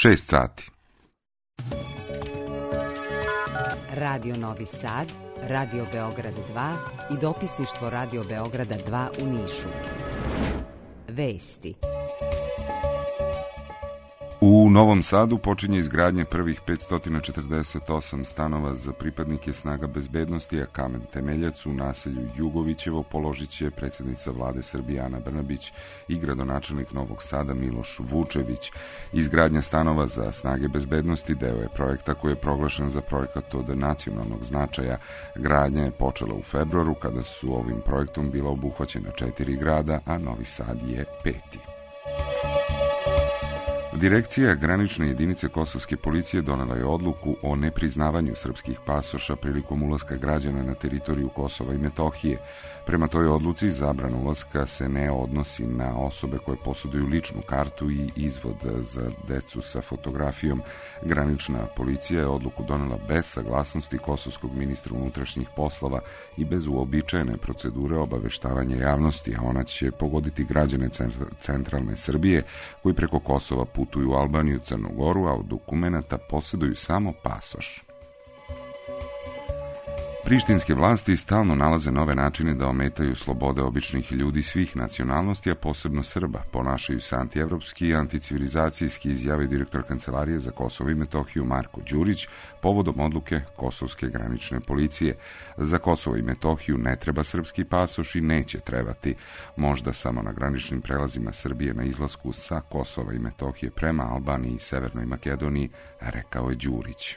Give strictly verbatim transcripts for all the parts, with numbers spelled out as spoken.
šest sati. Radio Novi Sad, Radio Beograd dva i dopisništvo Radio Beograda dva u Nišu. Vesti. U Novom Sadu počinje izgradnje prvih petsto četrdeset osam stanova za pripadnike snaga bezbednosti, a kamen temeljac u naselju Jugovićevo položit će predsjednica vlade Srbije Ana Brnabić i gradonačelnik Novog Sada Miloš Vučević. Izgradnja stanova za snage bezbednosti deo je projekta koji je proglašen za projekat od nacionalnog značaja. Gradnja je počela u februaru kada su ovim projektom bila obuhvaćena četiri grada, a Novi Sad je peti. Direkcija granične jedinice kosovske policije donela je odluku o nepriznavanju srpskih pasoša prilikom ulaska građana na teritoriju Kosova i Metohije. Prema toj odluci zabrana ulaska se ne odnosi na osobe koje posjeduju ličnu kartu i izvod za decu sa fotografijom. Granična policija je odluku donela bez saglasnosti kosovskog ministra unutrašnjih poslova i bez uobičajene procedure obaveštavanja javnosti, a ona će pogoditi građane centralne Srbije koji preko Kosova putuju u Albaniju i Crnu Goru, a od dokumenata posjeduju samo pasoš. Prištinske vlasti stalno nalaze nove načine da ometaju slobode običnih ljudi svih nacionalnosti, a posebno Srba. Ponašaju se antievropski i anticivilizacijski, izjavio direktor Kancelarije za Kosovo i Metohiju Marko Đurić povodom odluke Kosovske granične policije. Za Kosovo i Metohiju ne treba srpski pasoš i neće trebati. Možda samo na graničnim prelazima Srbije na izlasku sa Kosova i Metohije prema Albaniji i Severnoj Makedoniji, rekao je Đurić.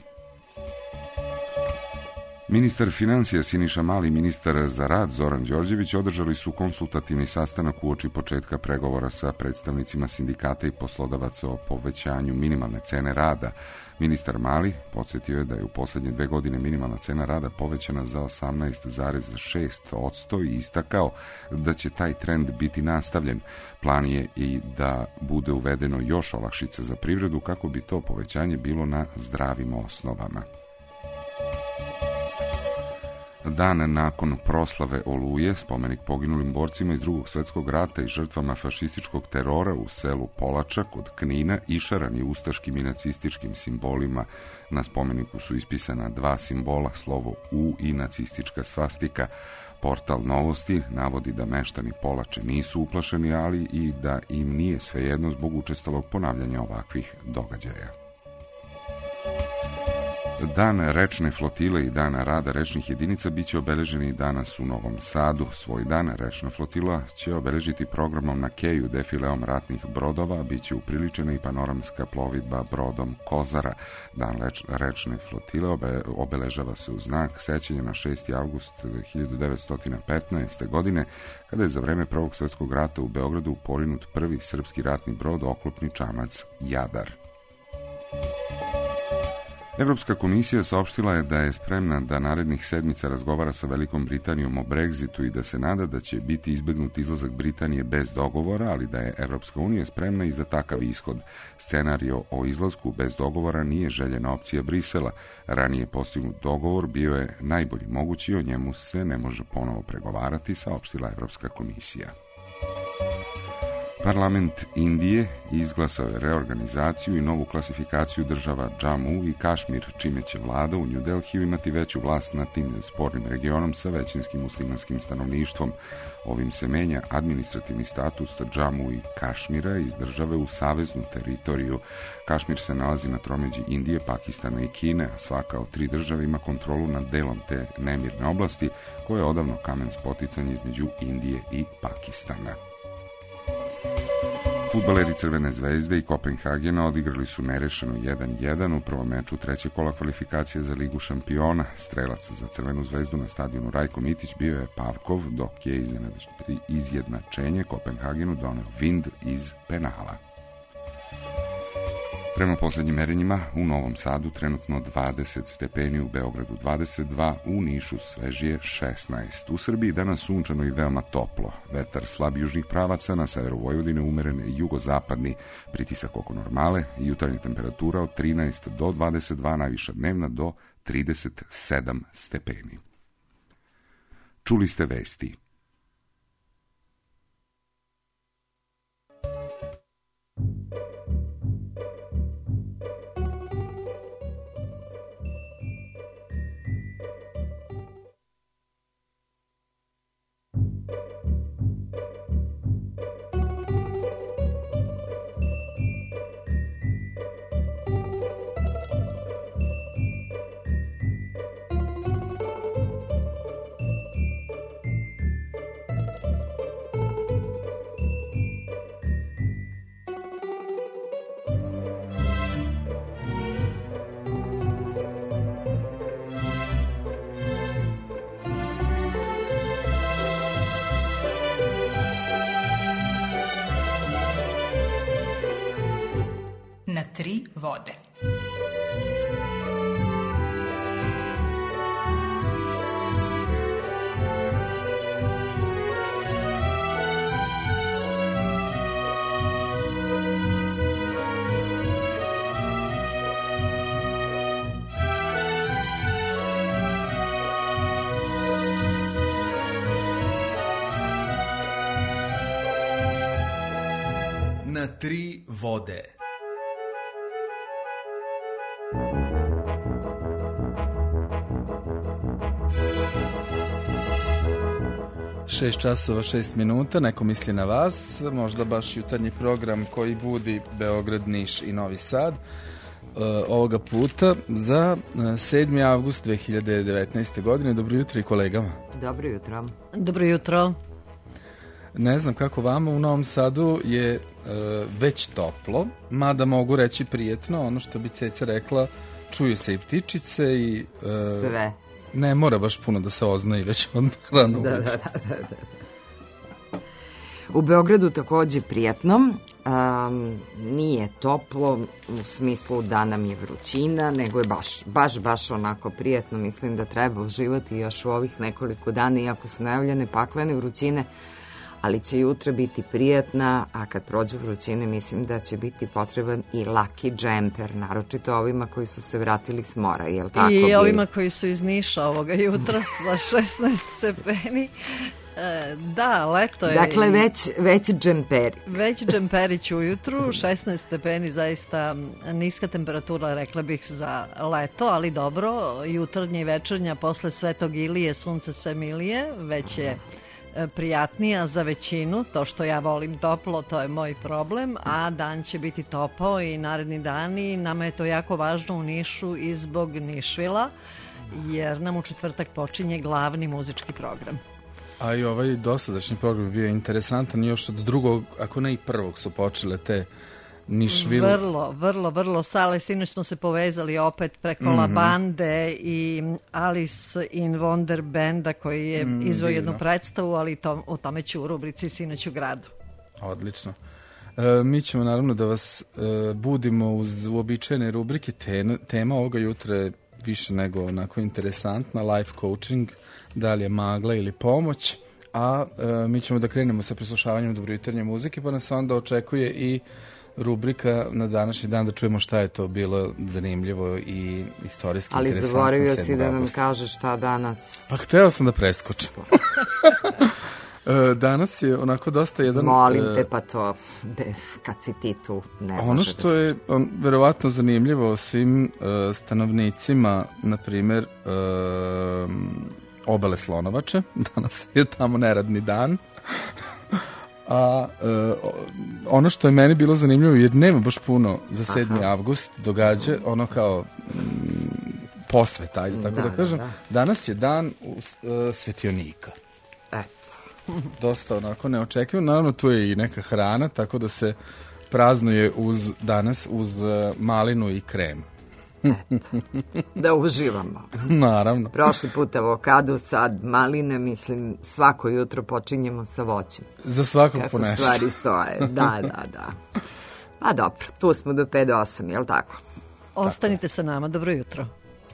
Ministar financija Siniša Mali i ministar za rad Zoran Đorđević održali su konsultativni sastanak uoči početka pregovora sa predstavnicima sindikata i poslodavaca o povećanju minimalne cene rada. Ministar Mali podsjetio je da je u posljednje dve godine minimalna cena rada povećana za osamnaest zarez šest posto i istakao da će taj trend biti nastavljen. Plan je i da bude uvedeno još olakšica za privredu kako bi to povećanje bilo na zdravim osnovama. Dan nakon proslave Oluje, spomenik poginulim borcima iz Drugog svjetskog rata i žrtvama fašističkog terora u selu Polača kod Knina išaran je ustaškim i nacističkim simbolima. Na spomeniku su ispisana dva simbola, slovo U i nacistička svastika. Portal Novosti navodi da meštani Polače nisu uplašeni, ali i da im nije svejedno zbog učestalog ponavljanja ovakvih događaja. Dan rečne flotile i dan rada rečnih jedinica biće obeleženi danas u Novom Sadu. Svoj dan rečna flotila će obeležiti programom na keju defileom ratnih brodova, biće upriličena i panoramska plovidba brodom Kozara. Dan rečne flotile obe, obeležava se u znak sećanja na šesti avgust hiljadu devetsto petnaeste. godine, kada je za vreme Prvog svjetskog rata u Beogradu porinut prvi srpski ratni brod, oklopni čamac Jadar. Evropska komisija saopštila je da je spremna da narednih sedmica razgovara sa Velikom Britanijom o Brexitu i da se nada da će biti izbegnut izlazak Britanije bez dogovora, ali da je Evropska unija spremna i za takav ishod. Scenario o izlasku bez dogovora nije željena opcija Brisela. Ranije postignut dogovor bio je najbolji mogući i o njemu se ne može ponovo pregovarati, saopštila Evropska komisija. Parlament Indije izglasao je reorganizaciju i novu klasifikaciju država Džamu i Kašmir, čime će vlada u New Delhiju imati veću vlast nad tim spornim regionom sa većinskim muslimanskim stanovništvom. Ovim se menja administrativni status Džamu i Kašmira iz države u saveznu teritoriju. Kašmir se nalazi na tromeđi Indije, Pakistana i Kine, a svaka od tri države ima kontrolu nad delom te nemirne oblasti, koja je odavno kamen spoticanja između Indije i Pakistana. Fudbaleri Crvene zvezde i Kopenhagena odigrali su nerešeno jedan jedan u prvom meču trećeg kola kvalifikacije za Ligu šampiona. Strelac za Crvenu zvezdu na stadionu Rajko Mitić bio je Pavkov, dok je izjednačenje Kopenhagenu doneo Vind iz penala. Prema posljednjim merenjima, u Novom Sadu trenutno dvadeset stepeni, u Beogradu dvadeset dva, u Nišu svežije šesnaest. U Srbiji danas sunčano i veoma toplo. Vetar slab južnih pravaca, na severu Vojvodine umeren jugozapadni, pritisak oko normale, jutarnja temperatura od trinaest do dvadeset dva, najviša dnevna do trideset sedam stepeni. Čuli ste vesti. tri vode. Na tri vode. Šest časova, šest minuta, neko misli na vas, možda baš jutarnji program koji budi Beograd, Niš i Novi Sad. Ovoga puta za sedmi avgust dve hiljade devetnaeste. godine. Dobro jutro i kolegama. Dobro jutro. Dobro jutro. Ne znam kako vama, u Novom Sadu je e, već toplo, mada mogu reći prijetno, ono što bi Ceca rekla, čuju se i ptičice i... E, sve. Ne mora baš puno da se oznoji već od rano da, uveć. Da, da, da, da. U Beogradu takođe prijetno, um, nije toplo u smislu da nam je vrućina, nego je baš, baš, baš onako prijetno. Mislim da treba uživati još u ovih nekoliko dana, iako su najavljene paklene vrućine, ali će jutra biti prijatna, a kad prođu vrućine mislim da će biti potreban i laki džemper, naročito ovima koji su se vratili s mora, jel tako? I bili? Ovima koji su iz Niša ovoga jutra sa šesnaest stepeni. E, da, leto je. Dakle, već, već džemperi. Već džemperić ujutru, šesnaest stepeni, zaista niska temperatura, rekla bih, za leto, ali dobro, jutarnja i večernja posle Svetog Ilije, sunce sve milije, već je prijatnija za većinu, to što ja volim toplo, to je moj problem, a dan će biti topao i naredni dani. Nama je to jako važno u Nišu i zbog Nišvila, jer nam u četvrtak počinje glavni muzički program. A i ovaj dosadašnji program bio interesantan, još od drugog, ako ne i prvog su počele te Nišvil. Vrlo, vrlo, vrlo sale. Sinoć smo se povezali opet preko mm-hmm. La Bande i Alice in Wonder Banda koji je mm, izveo jednu predstavu, ali to, o tome ću u rubrici Sinoć u gradu. Odlično. E, mi ćemo naravno da vas e, budimo uz uobičajene rubrike. Te, tema ovoga jutra je više nego onako interesantna, life coaching, da li je magla ili pomoć, a e, mi ćemo da krenemo sa preslušavanjem dobrojutarnje muzike, pa nas onda očekuje i rubrika na današnji dan da čujemo šta je to bilo zanimljivo i istorijski ali interesantno. Ali zaboravio si da nam kaže šta danas... Pa hteo sam da preskočim. Danas je onako dosta jedan... Molim te, pa to, kad si ti tu, ne može. Ono što je on, verovatno zanimljivo svim uh, stanovnicima, na primjer, uh, Obale Slonovače, danas je tamo neradni dan, a uh, ono što je meni bilo zanimljivo, jer nema baš puno za sedmi avgust događa, ono kao mm, posveta, ajde tako da, da kažem, da, da. Danas je dan uh, svetionika. Dosta onako neočekivano. Naravno, tu je i neka hrana, tako da se praznuje uz, danas uz malinu i krem. Eto, da uživamo. Naravno. Prošli put avokado, sad maline, mislim, svako jutro počinjemo sa voćem. Za svakog kako po nešto. Kako stvari stoje. Da, da, da. A dobro, tu smo do pet do osam, jel tako? Ostanite sa nama, dobro jutro.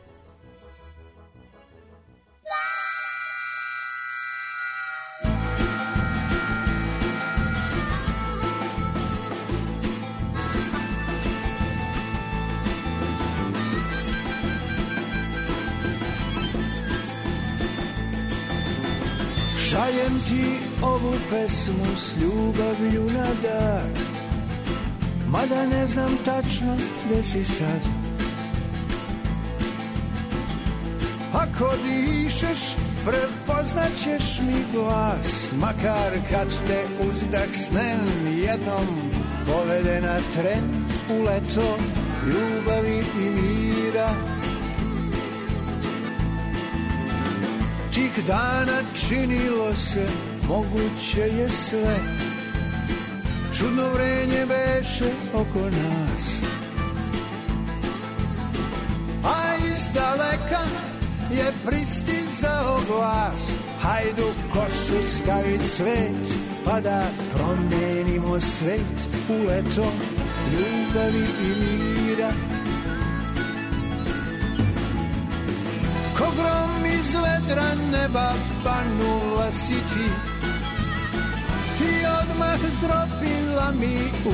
Šaljem ti ovu pesmu s ljubavlju na dar, mada ne znam tačno gde si sad. Ako dišeš, prepoznaćeš mi glas, makar kad te uzdah snen jednom povede na tren u leto ljubavi i mira. Tih dana činilo se, moguće je sve, čudno vrenje beše oko nas. A iz daleka je pristizao glas, hajdu kosu stavit cvet, pa da promenimo svet u leto ljubavi i mira. Ko grom iz vedra neba panula si ti i odmah zdropila mi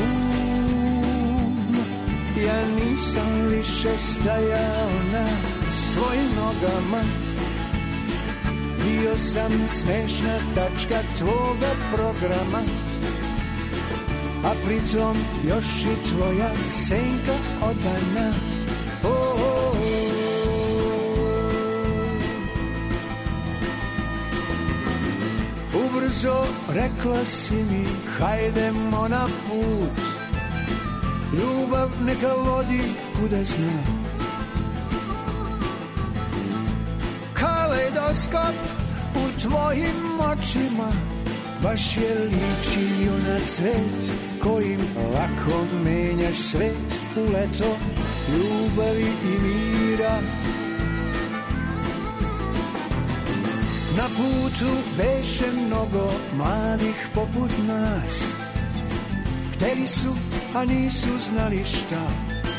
um. Ja nisam više stajao na svojim nogama, bio sam smešna tačka tvoga programa, a pritom još i tvoja senka odana. Oh, oh, oh. Ubrzo rekla si mi, hajdemo na put, ljubav neka vodi kuda zna. Kaleidoskop u tvojim očima baš je ličio na cvet kojim lako menjaš svet u leto ljubavi i mira. Na putu beše mnogo mladih poput nas, hteli su, a nisu znali šta.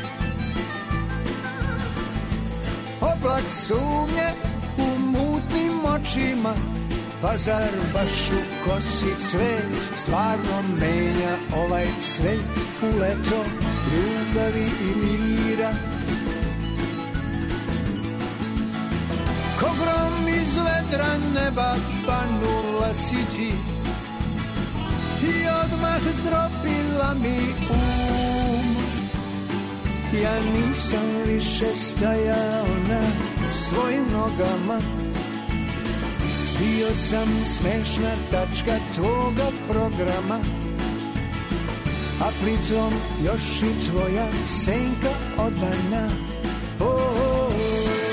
Oblak sumnje u mutnim očima, pa zar baš u kosi cvet stvarno menja ovaj svet u leto ljubavi i mira. Ko grom iz vedra neba panula si ti i odmah zdropila mi um. Ja nisam više stajao na svojim nogama, bio sam smešna tačka tvoga programa, a pritom još i tvoja senka odana. Oh, oh, oh.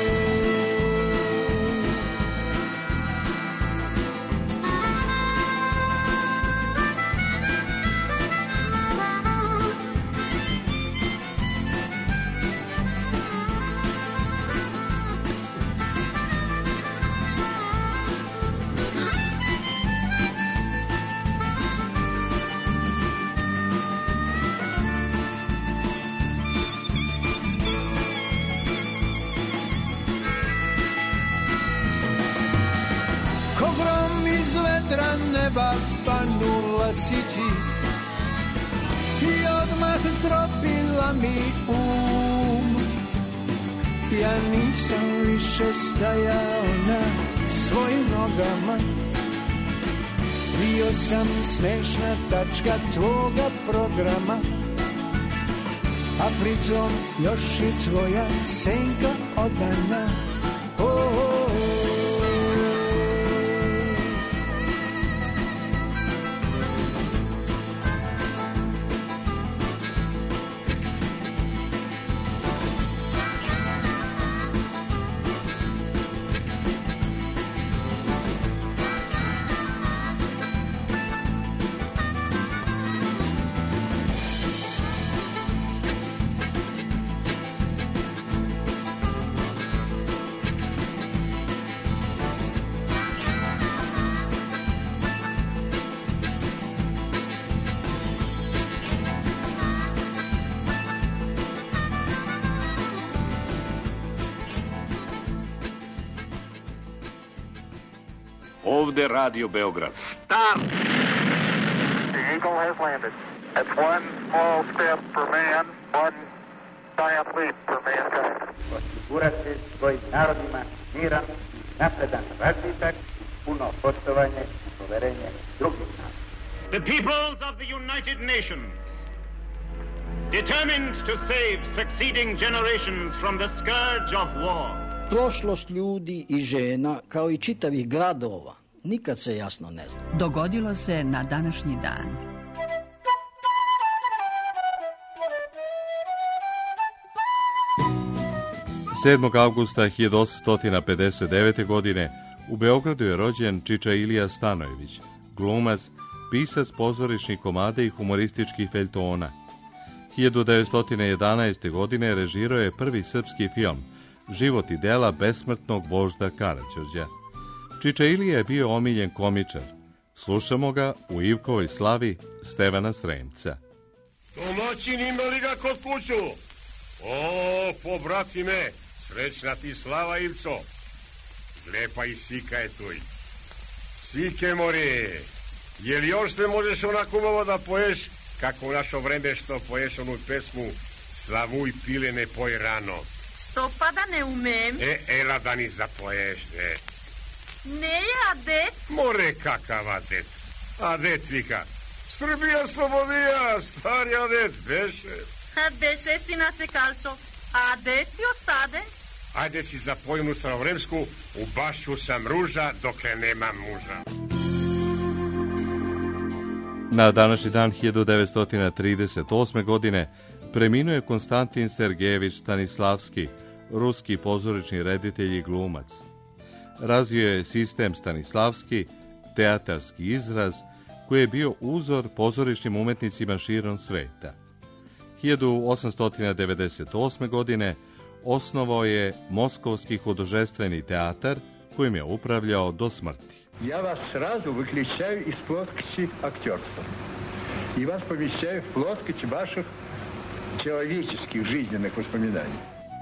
Neba panula si ti i odmah zdropila mi um. Ja nisam više stajao na svojim nogama, bio sam smešna tačka tvoga programa, a pritom još i tvoja senka odana. Oh, oh, oh. Ovde Radio Beograd. Stop! The Eagle has landed. That's one small step for man, one giant leap for mankind. Osigurati svojim narodima miran, napredan razvitak, puno poštovanje i poverenje drugih naroda. The peoples of the United Nations, determined to save succeeding generations from the scourge of war. Prošlost ljudi i žena, kao i čitavih gradova, nikad se jasno ne zna. Dogodilo se na današnji dan. sedmog avgusta hiljadu osamsto pedeset devete. godine u Beogradu je rođen Čiča Ilija Stanojević, glumac, pisac pozorišnih komada i humorističkih feljtona. hiljadu devetsto jedanaeste. godine režirao je prvi srpski film Život i dela besmrtnog vožda Karađorđa. Čiča Ilija je bio omiljen komičar. Slušamo ga u Ivkovoj slavi Stevana Sremca. Domaćin ima li ga kod kuću? O, pobratime, srećna ti slava, Ivco. Lepa i Sika je tuj. Sike, more, je li još te možeš onako malo da poješ, kako u našo vreme što poješ onu pesmu Slavuj pile ne poj rano? Što pa da ne umem? E, ela da ni zapoješ, ne. Ne je adet? More, kakav adet. Adet, vika. Srbija slobodija, stari adet, beše. Beše si naše kalčo. Adet si ostade? Ajde si zapoj onu starovremsku, u bašu sam ruža dokle nemam muža. Na današnji dan hiljadu devetsto trideset osme. godine preminuo je Konstantin Sergejević Stanislavski, ruski pozorišni reditelj i glumac. Razvio je sistem Stanislavski, teatarski izraz, koji je bio uzor pozorišnim umetnicima širom sveta. hiljadu osamsto devedeset osme. godine osnovao je Moskovski hudожествeni teatar, kojim je upravljao do smrti. Ja vas srazu выключаю iz плоскости актерства и вас помещаю в плоскость ваших человеческих жизненных воспоминаний.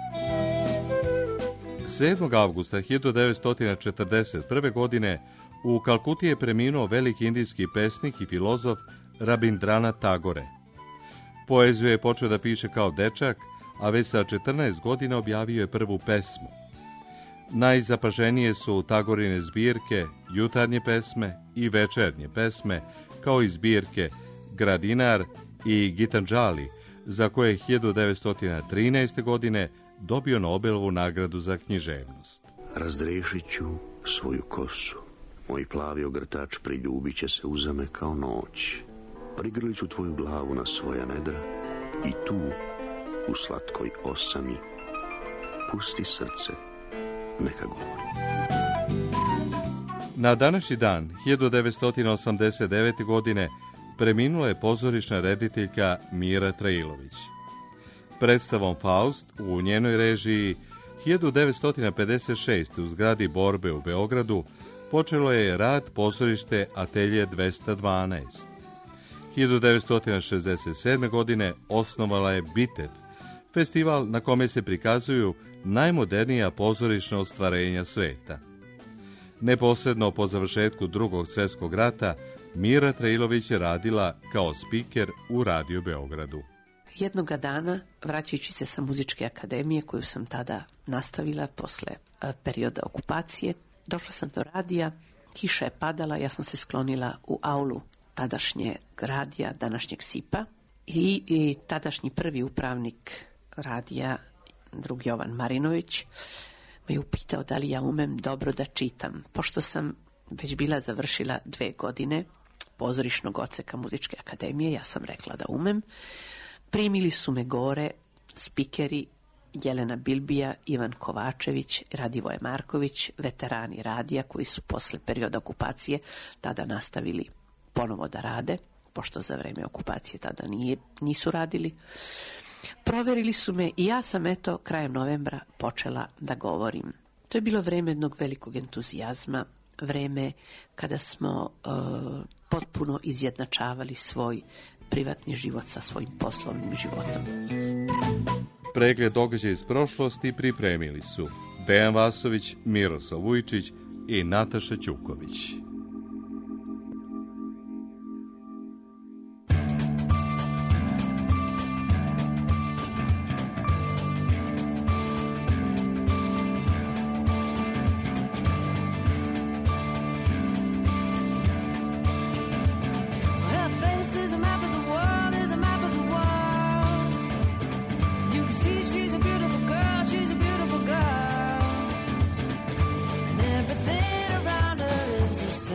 sedmog avgusta hiljadu devetsto četrdeset prve. godine u Kalkuti je preminuo veliki indijski pesnik i filozof Rabindranath Tagore. Poeziju je počeo da piše kao dečak, a već sa četrnaest godina objavio je prvu pesmu. Najzapaženije su Tagorine zbirke Jutarnje pesme i Večernje pesme, kao i zbirke Gradinar i Gitanjali, za koje je hiljadu devetsto trinaeste. godine dobio Nobelovu nagradu za književnost. Razdrešit ću svoju kosu. Moj plavi ogrtač priljubit će se uzame kao noć. Prigrlit ću tvoju glavu na svoja nedra i tu, u slatkoj osami, pusti srce, neka govori. Na današnji dan, hiljadu devetsto osamdeset devete. godine, preminula je pozorišna rediteljka Mira Trailović. Predstavom Faust u njenoj režiji hiljadu devetsto pedeset šeste. u zgradi Borbe u Beogradu počelo je rad pozorište Atelje dvesta dvanaest. hiljadu devetsto šezdeset sedme. godine osnovala je Bitev, festival na kome se prikazuju najmodernija pozorišna ostvarenja sveta. Neposredno po završetku Drugog svjetskog rata, Mira Trailović je radila kao spiker u Radio Beogradu. Jednoga dana, vraćajući se sa muzičke akademije, koju sam tada nastavila posle e, perioda okupacije, došla sam do radija, kiša je padala, ja sam se sklonila u aulu tadašnje radija, današnjeg Sipa, i, i tadašnji prvi upravnik radija, drug Jovan Marinović, me je upitao da li ja umem dobro da čitam. Pošto sam već bila završila dve godine pozorišnog odseka muzičke akademije, ja sam rekla da umem. Primili su me gore spikeri Jelena Bilbija, Ivan Kovačević, Radivoje Marković, veterani radija koji su posle perioda okupacije tada nastavili ponovo da rade, pošto za vreme okupacije tada nije, nisu radili. Proverili su me i ja sam eto krajem novembra počela da govorim. To je bilo vreme jednog velikog entuzijazma, vreme kada smo uh, potpuno izjednačavali svoj privatni život sa svojim poslovnim životom. Pregled događaja iz prošlosti pripremili su Dejan Vasović, Miroslav Vujčić i Nataša Ćuković. Everything around her is the same.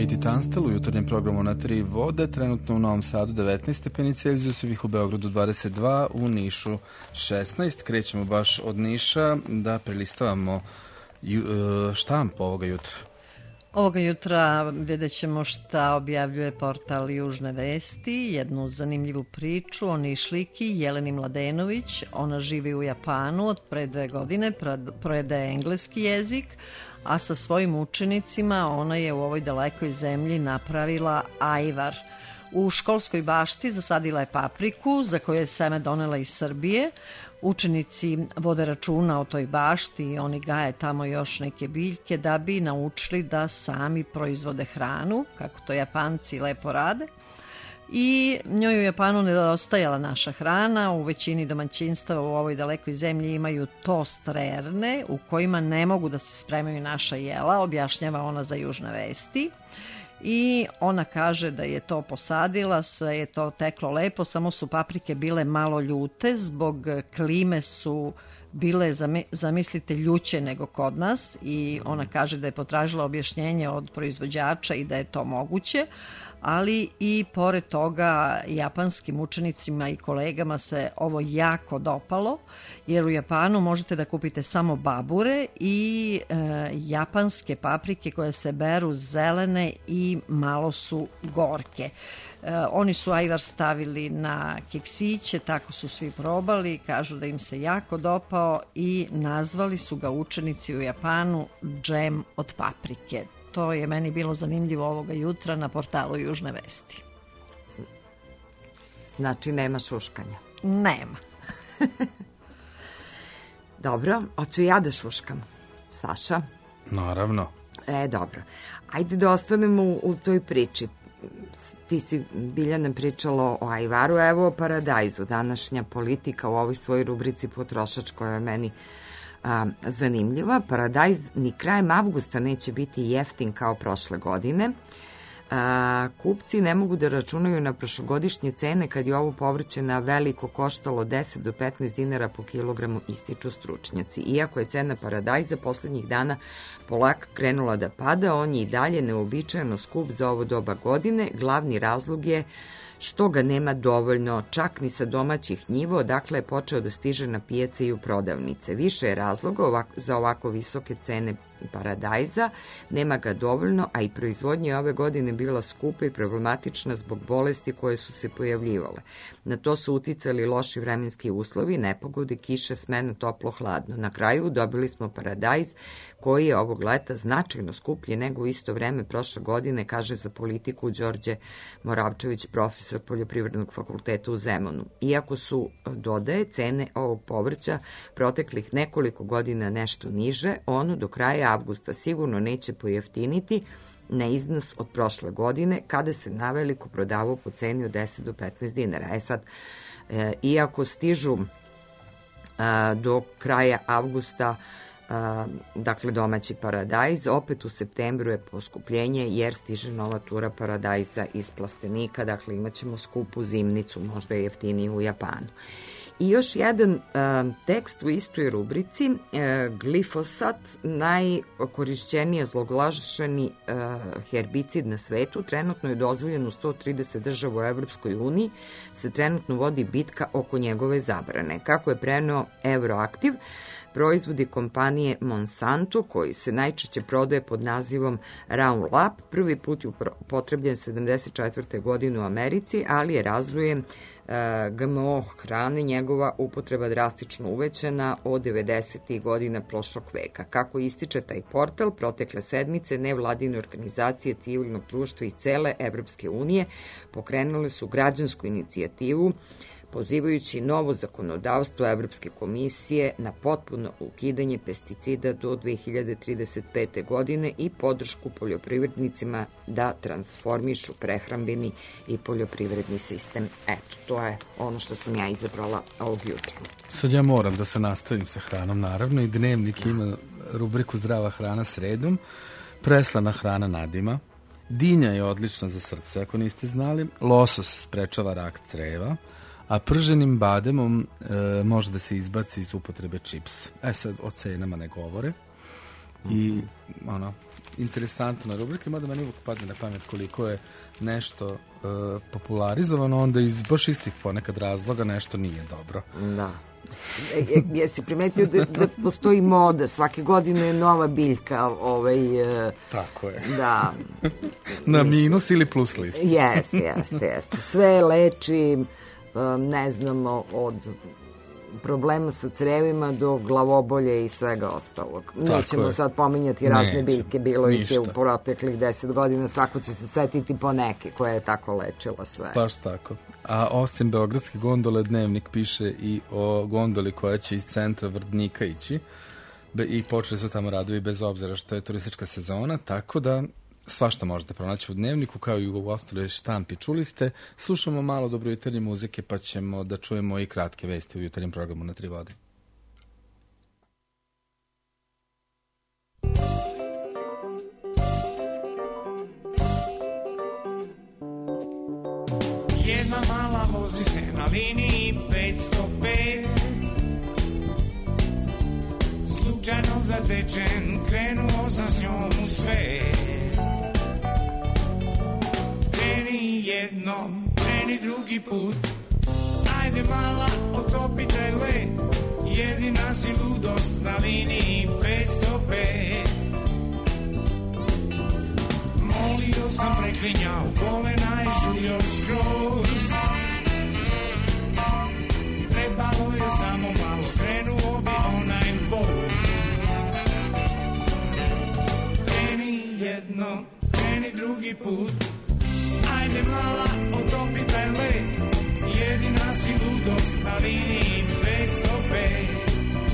Katie Tunstall u jutarnjem programu na tri vode, trenutno u Novom Sadu devetnaest stepeni Celzijusovih, u Beogradu dvadeset dva, u Nišu šesnaest. Krećemo baš od Niša da prelistavamo štamp ovoga jutra. Ovoga jutra vidjet ćemo šta objavljuje portal Južne vesti, jednu zanimljivu priču o Nišliki Jeleni Mladenović. Ona živi u Japanu od pre dve godine, predaje engleski jezik, a sa svojim učenicima ona je u ovoj dalekoj zemlji napravila ajvar. U školskoj bašti zasadila je papriku, za koju je seme donela iz Srbije. Učenici vode računa o toj bašti i oni gaje tamo još neke biljke da bi naučili da sami proizvode hranu, kako to Japanci lepo rade. I njoj u Japanu nedostajala naša hrana, u većini domaćinstava u ovoj dalekoj zemlji imaju tost rerne u kojima ne mogu da se spremaju naša jela, objašnjava ona za Južne vesti. I ona kaže da je to posadila, sve je to teklo lepo, samo su paprike bile malo ljute, zbog klime su bile, zamislite, ljuće nego kod nas, i ona kaže da je potražila objašnjenje od proizvođača i da je to moguće, ali i pored toga japanskim učenicima i kolegama se ovo jako dopalo, jer u Japanu možete da kupite samo babure i e, japanske paprike koje se beru zelene i malo su gorke. E, oni su ajvar stavili na keksiće, tako su svi probali, kažu da im se jako dopao i nazvali su ga učenici u Japanu džem od paprike. To je meni bilo zanimljivo ovoga jutra na portalu Južne vesti. Znači nema šuškanja? Nema. Dobro, hoću ja da šuškam. Saša? Naravno. E, dobro. Ajde da ostanemo u, u toj priči. Ti si, Biljana, pričala o ajvaru, evo o paradajzu. Današnja politika u ovoj svojoj rubrici Potrošač, koja je meni A, zanimljiva. Paradajz ni krajem avgusta neće biti jeftin kao prošle godine. A, kupci ne mogu da računaju na prošlogodišnje cene kad je ovo povrće na veliko koštalo deset do petnaest dinara po kilogramu, ističu stručnjaci. Iako je cena paradajza poslednjih dana polako krenula da pada, on je i dalje neobičajeno skup za ovo doba godine. Glavni razlog je što ga nema dovoljno, čak ni sa domaćih njiva, odakle je počeo da stiže na pijace i u prodavnice. Više je razloga ovako, za ovako visoke cene paradajza, nema ga dovoljno, a i proizvodnja ove godine bila skupa i problematična zbog bolesti koje su se pojavljivale. Na to su uticali loši vremenski uslovi, nepogode, kiše, smena toplo-hladno. Na kraju dobili smo paradajz koji je ovog leta značajno skuplji nego u isto vreme prošle godine, kaže za politiku Đorđe Moravčević, profesor Poljoprivrednog fakulteta u Zemunu. Iako su, dodaje, cene ovog povrća proteklih nekoliko godina nešto niže, ono do kraja avgusta sigurno neće pojeftiniti na iznos od prošle godine, kada se naveliko prodavao po ceni od deset do petnaest dinara. E sad, e, iako stižu a, do kraja avgusta a, dakle domaći paradajz, opet u septembru je poskupljenje jer stiže nova tura paradajza iz plastenika, dakle imat ćemo skupu zimnicu, možda je jeftiniji u Japanu. I još jedan uh, tekst u istoj rubrici, uh, glifosat, najkorišćeniji zloglašeni uh, herbicid na svetu, trenutno je dozvoljen u sto trideset država u Evropskoj uniji, se trenutno vodi bitka oko njegove zabrane. Kako je preneo Euroaktiv, proizvodi kompanije Monsanto, koji se najčešće prodaje pod nazivom Roundup, prvi put je upotrebljen sedamdeset četvrte godine u Americi, ali je razvojem G M O hrane njegova upotreba drastično uvećana od devedesetih godina prošlog veka. Kako ističe taj portal, protekle sedmice nevladine organizacije civilnog društva iz cele Evropske unije pokrenule su građansku inicijativu pozivajući novo zakonodavstvo Evropske komisije na potpuno ukidanje pesticida do dve hiljade trideset pete. godine i podršku poljoprivrednicima da transformišu prehrambeni i poljoprivredni sistem. Eto, to je ono što sam ja izabrala ovog jutra. Sad ja moram da se nastavim sa hranom, naravno, i Dnevnik ima rubriku Zdrava hrana sredom, preslana hrana nadima, dinja je odlična za srce, ako niste znali, losos sprečava rak creva, a prženim bademom e, može da se izbaci iz upotrebe čips. E sad, o cenama ne govore. I, ono, interesantna rubrika, mada meni uvijek padne na pamet koliko je nešto uh, popularizovano, onda iz baš istih ponekad razloga nešto nije dobro. Da. E, jesi primetio da, da postoji moda, svake godine je nova biljka, ovaj... Uh, Tako je. Da. Na minus ili plus list. Jeste, jeste, jeste. Sve leči, um, ne znamo, od problema sa crevima do glavobolje i svega ostalog. Tako Nećemo je. sad pominjati razne Neće. biljke, bilo ih je u proteklih deset godina, svako će se setiti po neke koja je tako lečila sve. Baš tako. A osim beogradske gondole, Dnevnik piše i o gondoli koja će iz centra Vrdnika ići i počeli su tamo radovi bez obzira što je turistička sezona, tako da svašta možete pronaći u Dnevniku, kao i u ostaloj štampi. Čuli ste, slušamo malo dobro jutarnje muzike, pa ćemo da čujemo i kratke vesti u jutarnjem programu na Tri vode. Jedna mala vozi se na liniji petsto pet, slučajno zatečen, krenuo sam s njom u svet. Kreni jednom, kreni drugi put, ajde mala, otopi taj led, jedina si ludost na liniji petsto pet. Molio sam, preklinjao, kolena i žuljao skroz, trebalo je samo malo, krenuo bi onaj voz. Kreni jednom, kreni drugi put, ajde mala, otopi taj led, jedina si ludost na liniji petsto pet.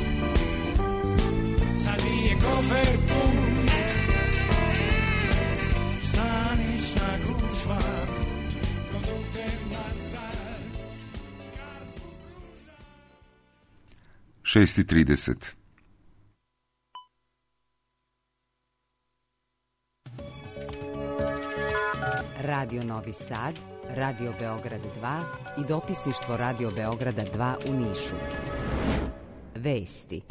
Sad mi je kofer pun, stanična gužva, kondukter Lazar, kartu pruža. šest i trideset. Radio Novi Sad, Radio Beograd dva i dopisništvo Radio Beograda dva u Nišu. Vesti.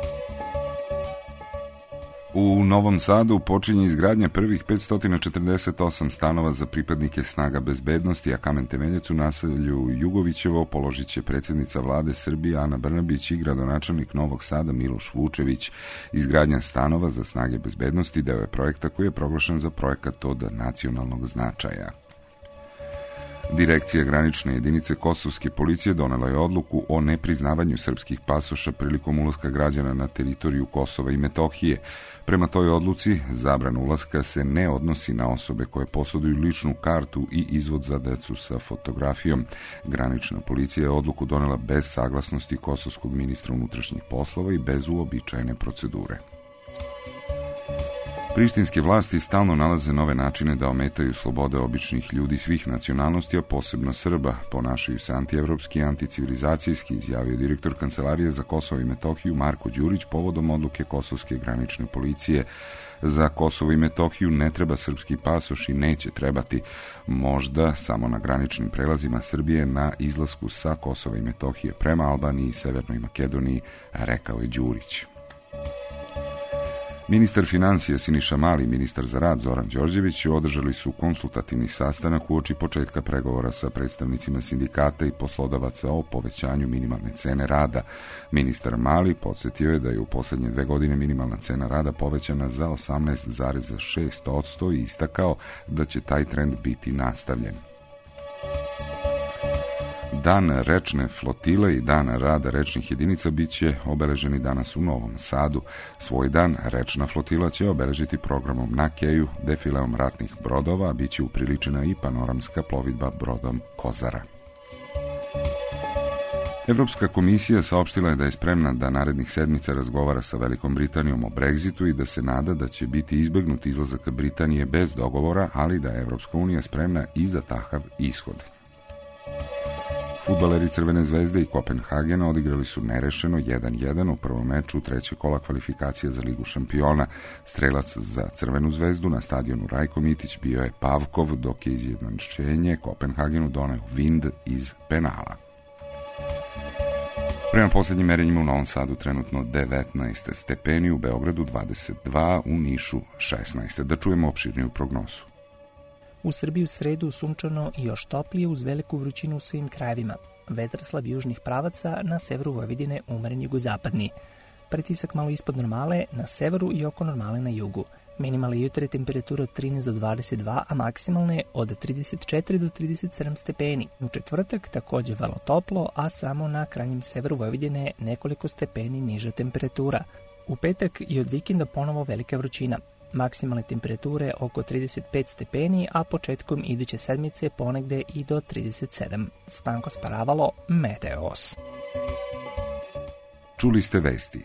U Novom Sadu počinje izgradnja prvih petsto četrdeset osam stanova za pripadnike snaga bezbednosti, a kamen temeljac u naselju Jugovićevo položit će predsjednica vlade Srbije Ana Brnabić i gradonačelnik Novog Sada Miloš Vučević. Izgradnja stanova za snage bezbednosti deo je projekta koji je proglašen za projekat od nacionalnog značaja. Direkcija granične jedinice kosovske policije donela je odluku o nepriznavanju srpskih pasoša prilikom ulaska građana na teritoriju Kosova i Metohije. Prema toj odluci, zabrana ulaska se ne odnosi na osobe koje posjeduju ličnu kartu i izvod za decu sa fotografijom. Granična policija je odluku donela bez saglasnosti kosovskog ministra unutrašnjih poslova i bez uobičajene procedure. Prištinske vlasti stalno nalaze nove načine da ometaju slobode običnih ljudi svih nacionalnosti, a posebno Srba. Ponašaju se antievropski i anticivilizacijski, izjavio direktor Kancelarije za Kosovo i Metohiju Marko Đurić povodom odluke Kosovske granične policije. Za Kosovo i Metohiju ne treba srpski pasoš i neće trebati, možda samo na graničnim prelazima Srbije na izlasku sa Kosova i Metohije prema Albaniji i Severnoj Makedoniji, rekao je Đurić. Ministar financija Siniša Mali i ministar za rad Zoran Đorđević održali su konsultativni sastanak uoči početka pregovora sa predstavnicima sindikata i poslodavaca o povećanju minimalne cene rada. Ministar Mali podsjetio je da je u posljednje dve godine minimalna cena rada povećana za osamnaest zarez šest posto i istakao da će taj trend biti nastavljen. Dan rečne flotile i dan rada rečnih jedinica bit će obeleženi danas u Novom Sadu. Svoj dan rečna flotila će obeležiti programom na keju, defileom ratnih brodova, a bit će upriličena i panoramska plovidba brodom Kozara. Evropska komisija saopštila je da je spremna da narednih sedmica razgovara sa Velikom Britanijom o Brexitu i da se nada da će biti izbegnut izlazak Britanije bez dogovora, ali da je Evropska unija spremna i za takav ishod. Fudbaleri Crvene zvezde i Kopenhagena odigrali su nerešeno jedan jedan u prvom meču trećeg kola kvalifikacija za Ligu šampiona. Strelac za Crvenu zvezdu na stadionu Rajko Mitić bio je Pavkov, dok je izjednačenje Kopenhagenu doneo Vind iz penala. Prema posljednjim merenjima u Novom Sadu trenutno devetnaest stepeni, u Beogradu dvadeset dva, u Nišu šesnaest. Da čujemo opširniju prognozu. U Srbiji u sredu sunčano i još toplije uz veliku vrućinu u svim krajevima. Vetar slab južnih pravaca, na severu Vojvodine umeren jugozapadni. Pritisak malo ispod normale na severu i oko normale na jugu. Minimalne jutre temperatura od trinaest do dvadeset dva, a maksimalne od trideset četiri do trideset sedam stepeni. U četvrtak takođe vrlo toplo, a samo na krajnjem severu Vojvodine nekoliko stepeni niža temperatura. U petak i od vikenda ponovo velika vrućina. Maksimalne temperature oko trideset pet stepeni, a početkom iduće sedmice ponegde i do trideset sedam. Stanko Sparavalo, Meteos. Čuli ste vesti.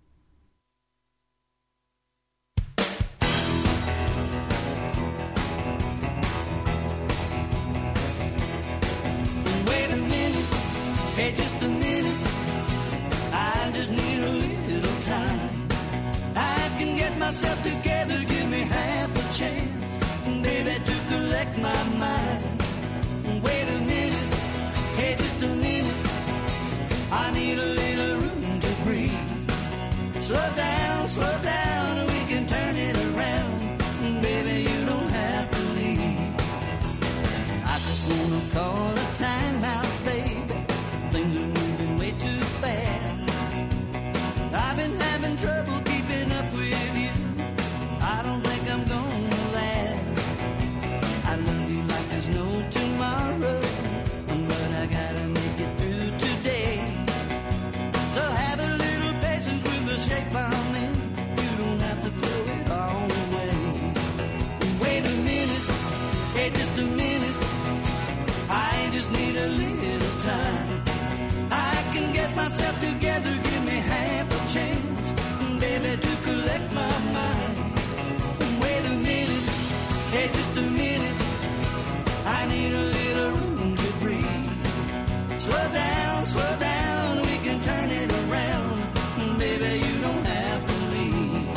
Myself together, give me half a chance, baby, to collect my mind. Wait a minute, hey, just a minute, I need a little room to breathe. Slow down, slow down, we can turn it around, baby, you don't have to leave. I just wanna call a time out, baby, things are moving way too fast. I've been having trouble keeping up with you, I don't think I'm gonna last. I love you like there's no tomorrow, but I gotta make it through today. So have a little patience with the shape I'm in, you don't have to throw it all away. Wait a minute, hey, just a minute, I just need a little time. I can get myself together, give me half a chance, baby, to collect my mind. Wait a minute, hey, just a minute, I need a little room to breathe. Slow down, slow down, we can turn it around, baby, you don't have to leave.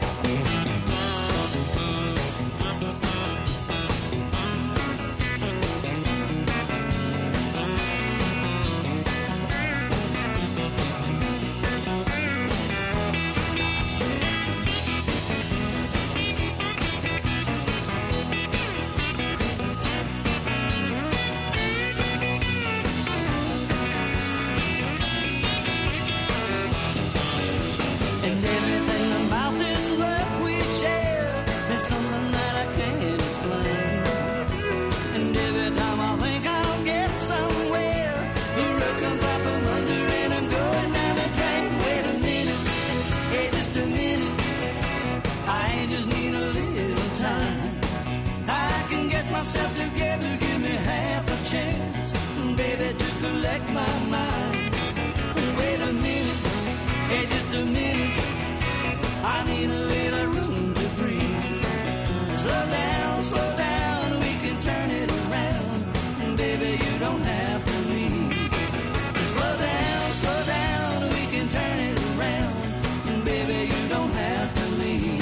And everything about this love we share is something that I can't explain. And every time I think I'll get somewhere, the rug comes out from under and I'm going down the drain. Wait a minute, hey, just a minute, I just need a little time. I can get myself together, give me half a chance, baby, to collect my mind. Wait a minute, hey, just a minute, I need a little room to breathe. Slow down, slow down, we can turn it around, baby, you don't have to leave. Slow down, slow down, we can turn it around, baby, you don't have to leave.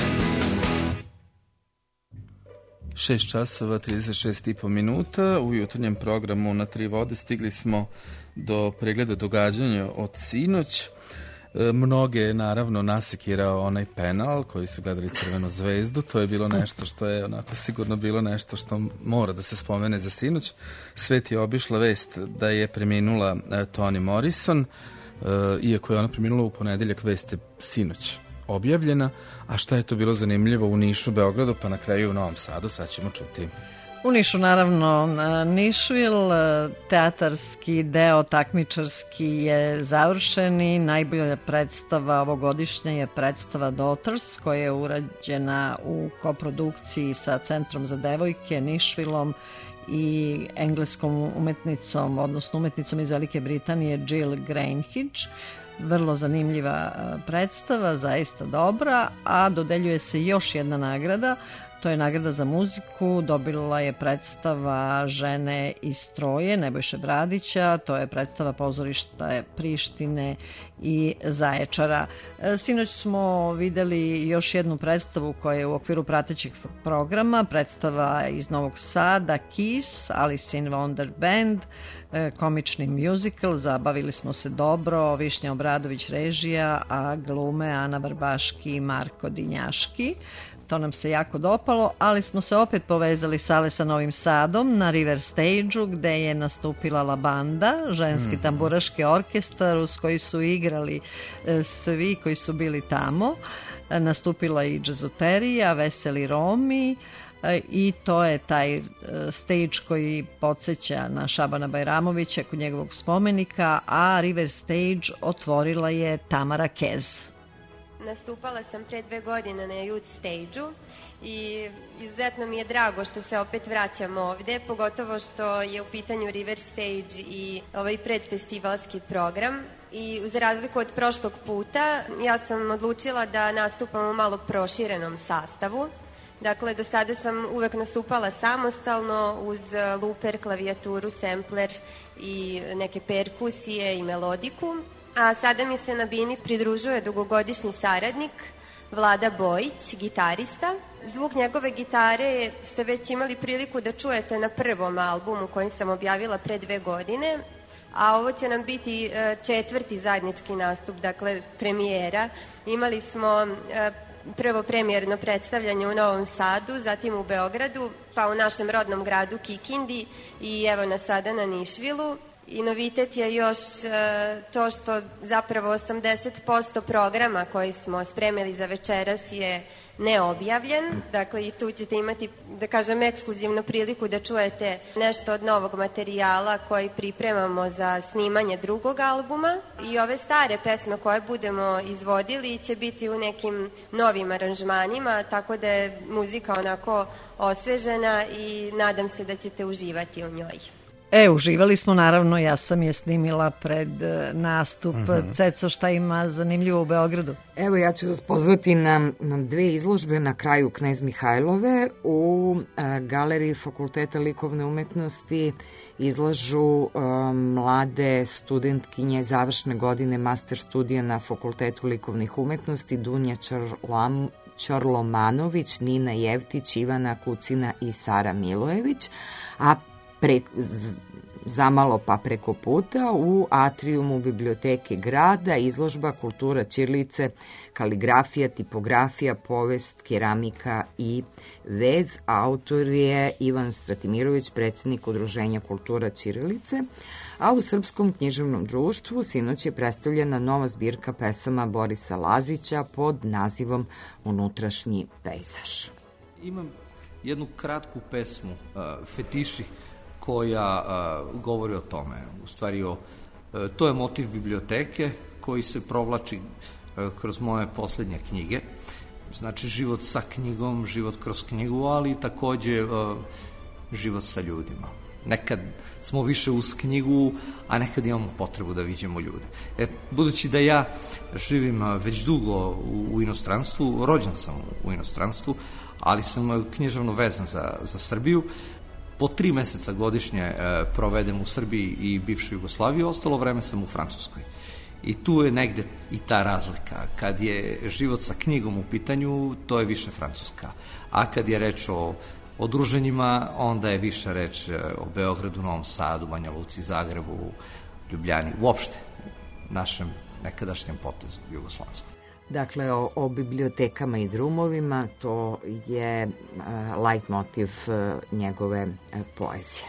šest časova trideset šest i po minuta. U jutarnjem programu Na tri vode stigli smo do pregleda događanja od sinoć. Mnoge, naravno, nasekirao onaj penal koji su gledali Crvenu zvezdu. To je bilo nešto što je onako sigurno bilo nešto što mora da se spomene za sinoć. Svet je obišla vest da je preminula Toni Morrison, iako je ona preminula u ponedeljak, vest je sinoć objavljena. A šta je to bilo zanimljivo u Nišu, Beogradu, pa na kraju u Novom Sadu, sad ćemo čuti. U Nišu, naravno, Nišvil, teatarski deo, takmičarski je završen i najbolja predstava ovogodišnja je predstava Daughters, koja je urađena u koprodukciji sa Centrom za devojke, Nišvilom i engleskom umetnicom, odnosno umetnicom iz Velike Britanije Jill Greenidge. Vrlo zanimljiva predstava, zaista dobra, a dodeljuje se još jedna nagrada To je nagrada za muziku, dobila je predstava Žene iz Troje Nebojše Bradića, to je predstava pozorišta Prištine i Zaječara. Sinoć smo videli još jednu predstavu koja je u okviru pratećeg programa, predstava iz Novog Sada, Kiss, Alice in Wonder Band, komični musical, zabavili smo se dobro, Višnja Obradović režija, a glume Ana Vrbaški i Marko Dinjaški. To nam se jako dopalo, ali smo se opet povezali sale sa Novim Sadom na River Stage-u gde je nastupila La Banda, ženski tamburaški orkestar uz koji su igrali svi koji su bili tamo. Nastupila i džezoterija, Veseli Romi, i to je taj stage koji podsjeća na Šabana Bajramovića kod njegovog spomenika, a River Stage otvorila je Tamara Kez. Nastupala sam pre dve godine na Youth Stage-u i izuzetno mi je drago što se opet vraćam ovde, pogotovo što je u pitanju River Stage i ovaj predfestivalski program. I za razliku od prošlog puta, ja sam odlučila da nastupam u malo proširenom sastavu. Dakle, do sada sam uvek nastupala samostalno uz luper, klavijaturu, sampler i neke perkusije i melodiku. A sada mi se na bini pridružuje dugogodišnji saradnik Vlada Bojić, gitarista. Zvuk njegove gitare ste već imali priliku da čujete na prvom albumu koji sam objavila pre dve godine, a ovo će nam biti četvrti zajednički nastup, dakle premijera. Imali smo prvo premijerno predstavljanje u Novom Sadu, zatim u Beogradu, pa u našem rodnom gradu Kikindi i evo nas sada na Nišvilu. I novitet je još to što zapravo osamdeset posto programa koji smo spremili za večeras je neobjavljen. Dakle, i tu ćete imati, da kažem, ekskluzivnu priliku da čujete nešto od novog materijala koji pripremamo za snimanje drugog albuma. I ove stare pesme koje budemo izvodili će biti u nekim novim aranžmanima, tako da je muzika onako osvežena i nadam se da ćete uživati u njoj. E, uživali smo, naravno, ja sam je snimila pred nastup. Mm-hmm. Ceco, šta ima zanimljivo u Beogradu? Evo, ja ću vas pozvati na, na dve izložbe na kraju Knez Mihajlove. U a, Galeriji Fakulteta likovne umetnosti izlažu a, mlade studentkinje završne godine master studija na Fakultetu likovnih umetnosti Dunja Čorlam, Čorlomanović, Nina Jevtić, Ivana Kucina i Sara Milojević, a Pre, zamalo pa preko puta u atrijumu Biblioteke grada izložba Kultura ćirilice, kaligrafija, tipografija, povest, keramika i vez. Autor je Ivan Stratimirović, predsjednik Udruženja Kultura ćirilice, a u Srpskom književnom društvu sinoć je predstavljena nova zbirka pesama Borisa Lazića pod nazivom Unutrašnji pejzaž. Imam jednu kratku pesmu, uh, Fetiši, koja uh, govori o tome. U stvari, o, uh, to je motiv biblioteke koji se provlači uh, kroz moje poslednje knjige. Znači, život sa knjigom, život kroz knjigu, ali takođe uh, život sa ljudima. Nekad smo više uz knjigu, a nekad imamo potrebu da viđemo ljude. E, budući da ja živim uh, već dugo u, u inostranstvu, rođen sam u inostranstvu, ali sam književno vezan za, za Srbiju. Po tri meseca godišnje e, provedem u Srbiji i bivšoj Jugoslaviji, ostalo vreme sam u Francuskoj. I tu je negde i ta razlika. Kad je život sa knjigom u pitanju, to je više Francuska. A kad je reč o, o druženjima, onda je više reč o Beogradu, Novom Sadu, Banja Luci, Zagrebu, Ljubljani, uopšte našem nekadašnjem potezu jugoslavskom. Dakle, o, o bibliotekama i drumovima, to je uh, leitmotiv uh, njegove uh, poezije.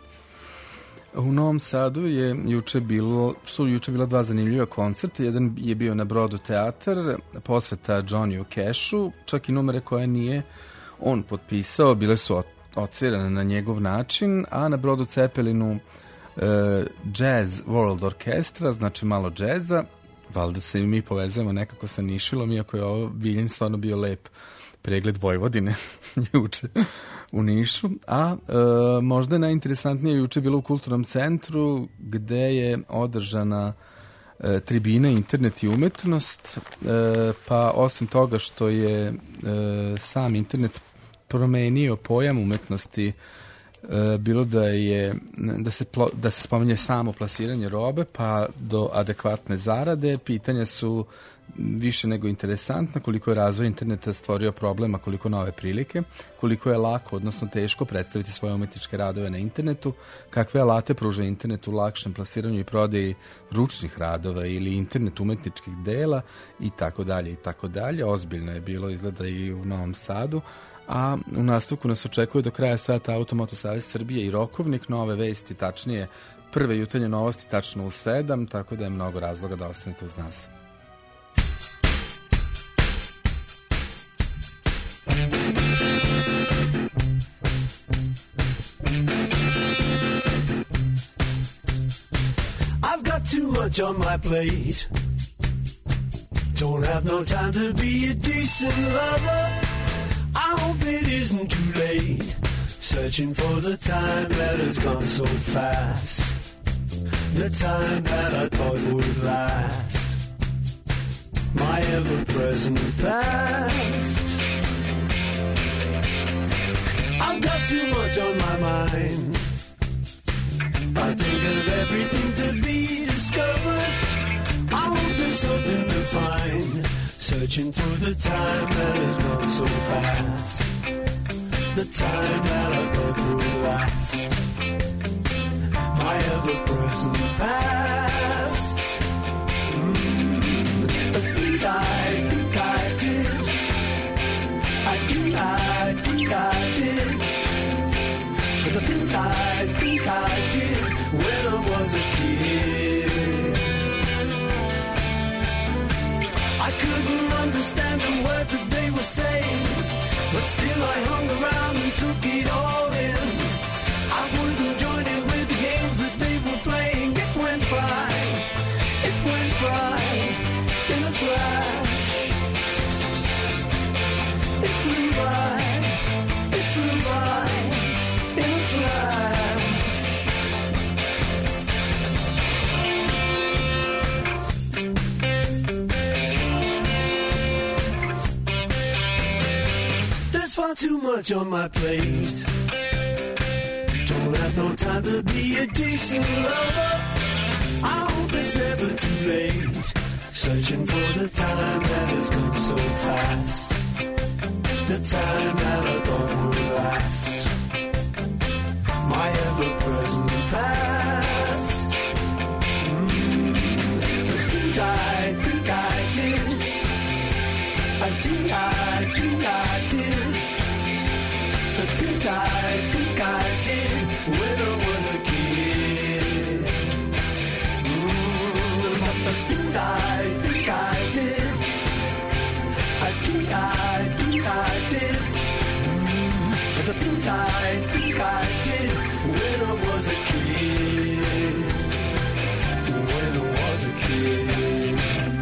U Novom Sadu je juče bilo, su juče bila dva zanimljiva koncerta. Jedan je bio na Brodu teatar, posveta Johnny Cashu, čak i numere koje nije on potpisao, bile su odsvirane na njegov način, a na Brodu Cepelinu uh, Jazz World Orkestra, znači malo džeza. Valjda se i mi povezujemo nekako sa Nišvilom, iako je ovo Biljin stvarno bio lep pregled Vojvodine juče u Nišu. A e, možda je najinteresantnije juče bilo u Kulturnom centru gde je održana e, tribina Internet i umetnost, e, pa osim toga što je e, sam internet promenio pojam umetnosti, bilo da je da se plo, da se spominje samo plasiranje robe pa do adekvatne zarade. Pitanja su više nego interesantna, koliko je razvoj interneta stvorio problema, koliko nove prilike, koliko je lako, odnosno teško predstaviti svoje umetničke radove na internetu, kakve alate pruža internet u lakšem plasiranju i prodaji ručnih radova ili internet umetničkih dela i tako dalje i tako dalje. Ozbiljno je bilo izgleda i u Novom Sadu. A u nastavku nas očekuje do kraja sata Automoto Savez Srbije i Rokovnik, nove vesti, tačnije prve jutarnje novosti tačno u sedam, tako da je mnogo razloga da ostanete uz nas. I've got too much on my plate. Don't have no time to be a decent lover. I hope it isn't too late, searching for the time that has gone so fast, the time that I thought would last, my ever-present past. I've got too much on my mind, I think of everything to be discovered. I hope there's something to find, searching for the time that has gone so fast, the time that I thought would last, my ever-present past. Mm. The things I think I did, I do, I think I did, but the things I think I did when I was a kid. I couldn't understand the words that they were saying, but still I hung around and took it all in. I wouldn't join in with the games that they were playing. It went by, it went by in a flash. It flew by, it flew by in a flash. Far too much on my plate. Don't have no time to be a decent lover. I hope it's never too late, searching for the time that has gone so fast, the time that I thought would last, my ever-present past. Mm. The things I think I did, I do, I think I did. The things I think I did when I was a kid. Mm, but the things I think I did, I think I think I did. Mm, but the things I think I did when I was a kid. When I was a kid.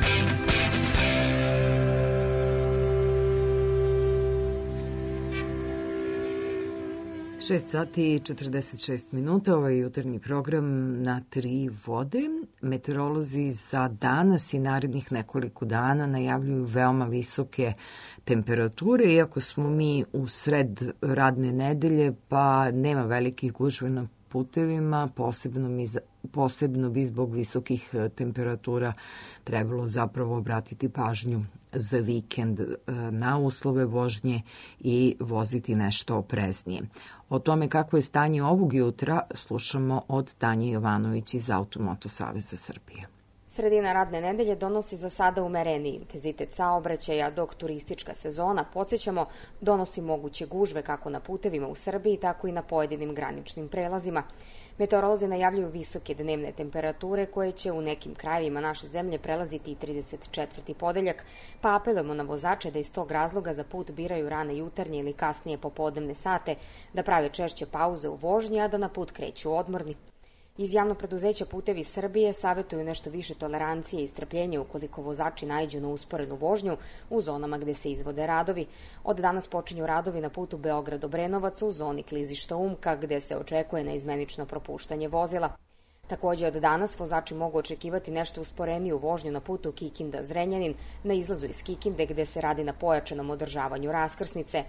šest sati i četrdeset šest minuta, ovaj jutarnji program na tri vode. Meteorolozi za danas i narednih nekoliko dana najavljuju veoma visoke temperature, iako smo mi u sred radne nedelje, pa nema velikih gužve na putevima, posebno, mi, posebno bi zbog visokih temperatura trebalo zapravo obratiti pažnju za vikend na uslove vožnje i voziti nešto opreznije. O tome kako je stanje ovog jutra slušamo od Tanje Jovanović iz Automoto Saveza Srbije. Sredina radne nedelje donosi za sada umereni intenzitet saobraćaja, dok turistička sezona, podsjećamo, donosi moguće gužve kako na putevima u Srbiji, tako i na pojedinim graničnim prelazima. Meteorolozi najavljuju visoke dnevne temperature koje će u nekim krajevima naše zemlje prelaziti i trideset četvrti podeljak, pa apelujemo na vozače da iz tog razloga za put biraju rane jutarnje ili kasnije popodnevne sate, da prave češće pauze u vožnji, a da na put kreću odmorni. Iz javnog preduzeća Putevi Srbije savjetuju nešto više tolerancije i strpljenja ukoliko vozači naiđu na usporenu vožnju u zonama gde se izvode radovi. Od danas počinju radovi na putu Beograd-Obrenovac u zoni klizišta Umka, gde se očekuje neizmenično propuštanje vozila. Takođe, od danas vozači mogu očekivati nešto usporeniju vožnju na putu Kikinda-Zrenjanin na izlazu iz Kikinde, gde se radi na pojačanom održavanju raskrsnice.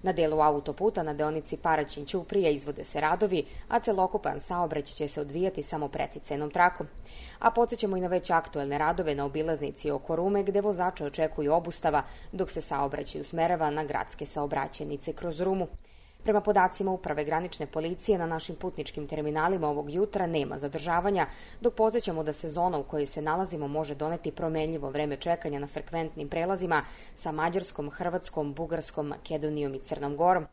Na delu autoputa na deonici Paraćin-Ćuprija izvode se radovi, a celokupan saobraćaj će se odvijati samo preticajnom trakom. A podsjećamo i na već aktuelne radove na obilaznici oko Rume, gde vozače očekuju obustava dok se saobraćaj usmerava na gradske saobraćajnice kroz Rumu. Prema podacima Uprave granične policije, na našim putničkim terminalima ovog jutra nema zadržavanja, dok podsjećamo da sezona u kojoj se nalazimo može doneti promenljivo vreme čekanja na frekventnim prelazima sa Mađarskom, Hrvatskom, Bugarskom, Makedonijom i Crnom Gorom.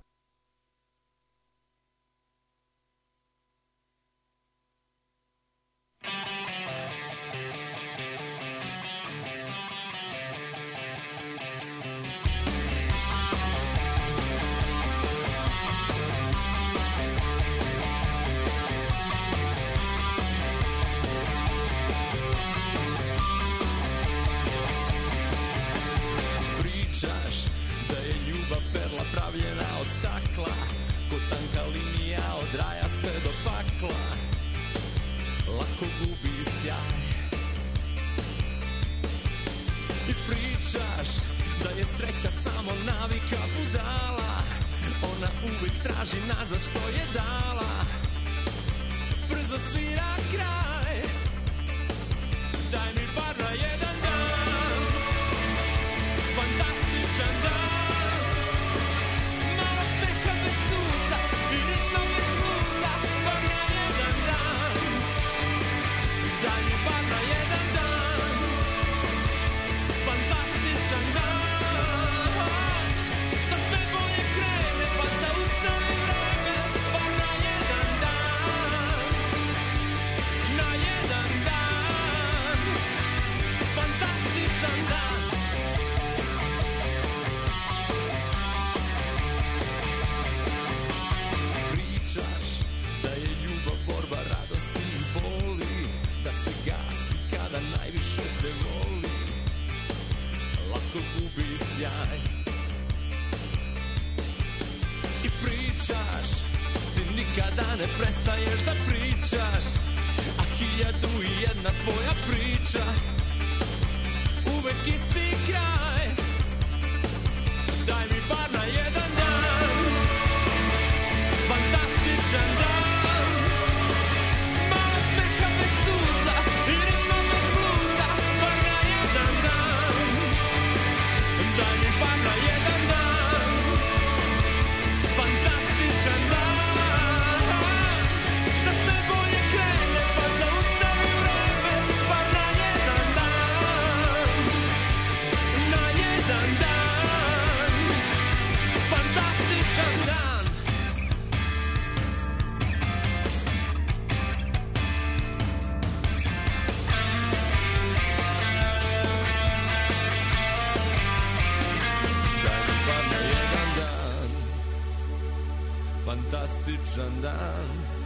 Fantastičan dan,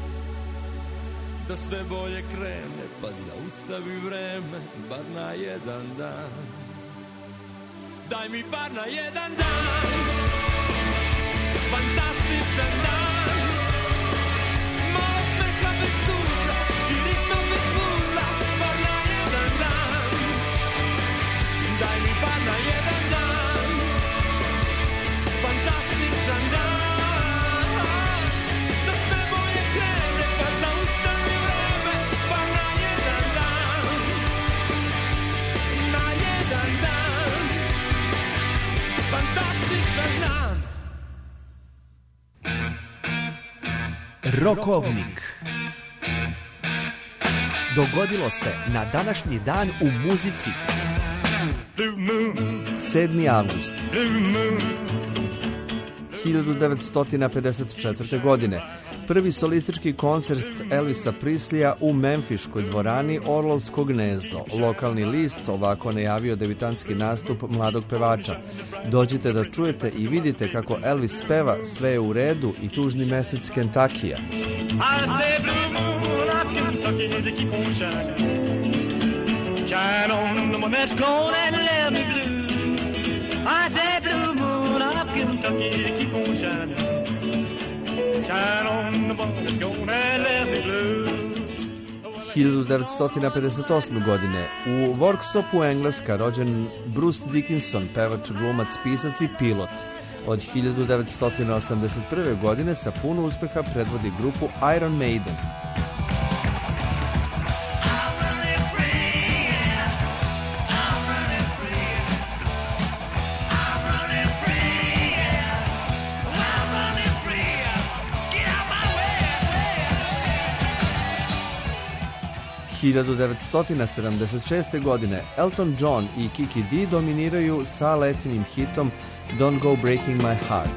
da sve bolje krene, pa zaustavi vreme, bar na jedan dan. Daj mi bar na jedan dan, fantastičan dan, malo smeha bez suza i ritma bez bluza, bar na jedan dan. Daj mi bar na jedan dan, fantastičan dan. Rokovnik. Dogodilo se na današnji dan u muzici. sedmi avgust hiljadu devetsto pedeset četvrte. godine. Prvi solistički koncert Elvisa Prisleya u Memfiškoj dvorani Orlovsko gnezdo. Lokalni list ovako najavio debitanski nastup mladog pevača. Dođite da čujete i vidite kako Elvis peva Sve je u redu i Tužni mesec Kentakija. hiljadu devetsto pedeset osme. godine u Worksopu, Engleska, rođen Bruce Dickinson, pevač, glumac, pisac i pilot. Od hiljadu devetsto osamdeset prve. godine sa puno uspeha predvodi grupu Iron Maiden. hiljadu devetsto sedamdeset šeste. godine Elton John i Kiki Dee dominiraju sa letinim hitom Don't Go Breaking My Heart.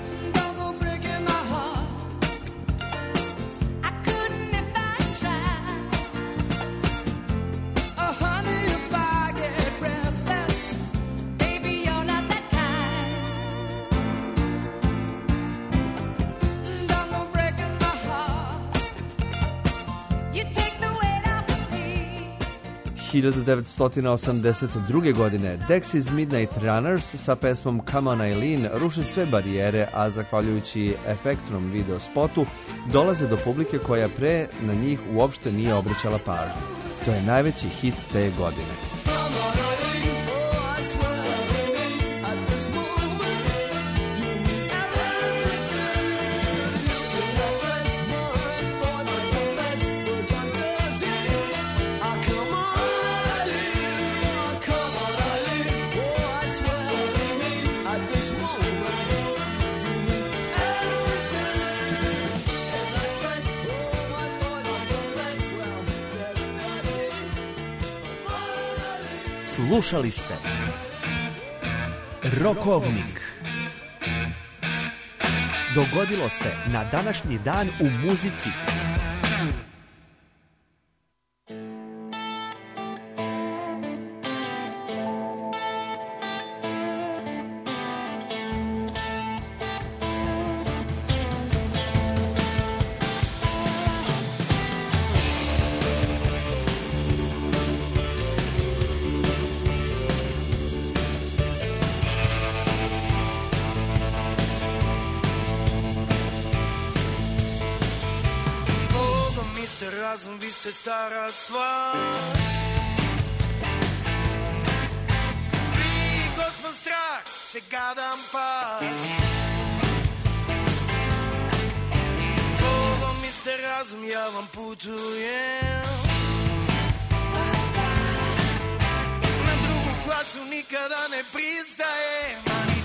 hiljadu devetsto osamdeset druge. godine Dexys Midnight Runners sa pesmom Come On Eileen ruše sve barijere, a zahvaljujući efektnom video spotu dolaze do publike koja pre na njih uopšte nije obraćala pažnju. To je najveći hit te godine. Slušali ste Rokovnik. Dogodilo se na današnji dan u muzici. Razum, vi ste stara stvar. Vi, gospod strah, se gadam pa. S Bogom mi ste razum, ja vam putujem. Na drugu klasu nikada ne pristajem.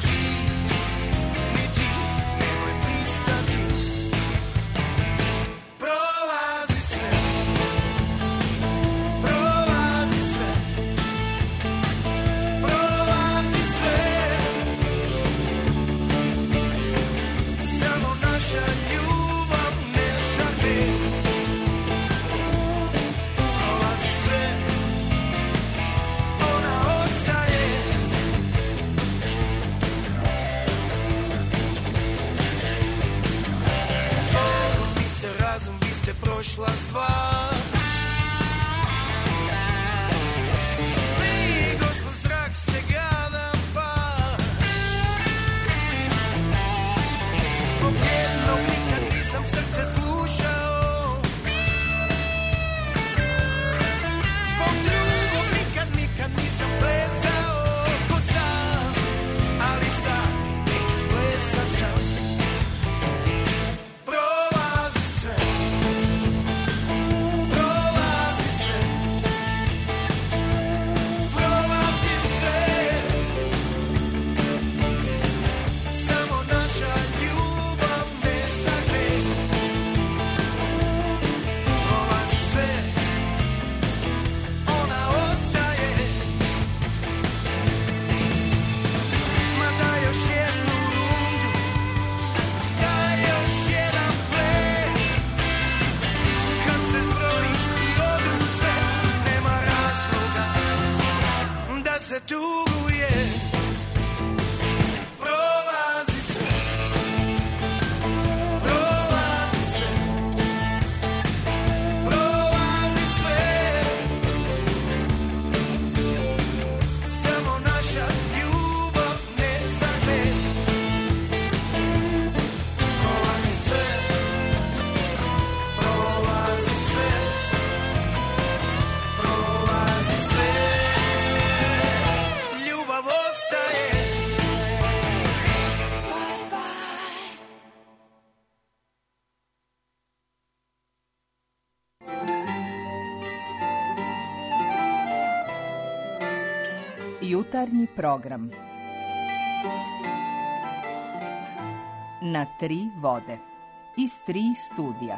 Prošla stvar. Vi, gospod zrak, se gadam pa. Zbog jednog nikad nisam srce slušao. Zbog drugog nikad, nikad nisam plesao. Ko sam, ali sad neću plesat sam. Prolazi sve. Se tuguje, prolazi sve, prolazi sve, prolazi sve, samo naša ljubav ne zagne, prolazi sve, prolazi sve, prolazi sve. Ljubav ostaje. Jutarnji program na tri vode iz tri studija.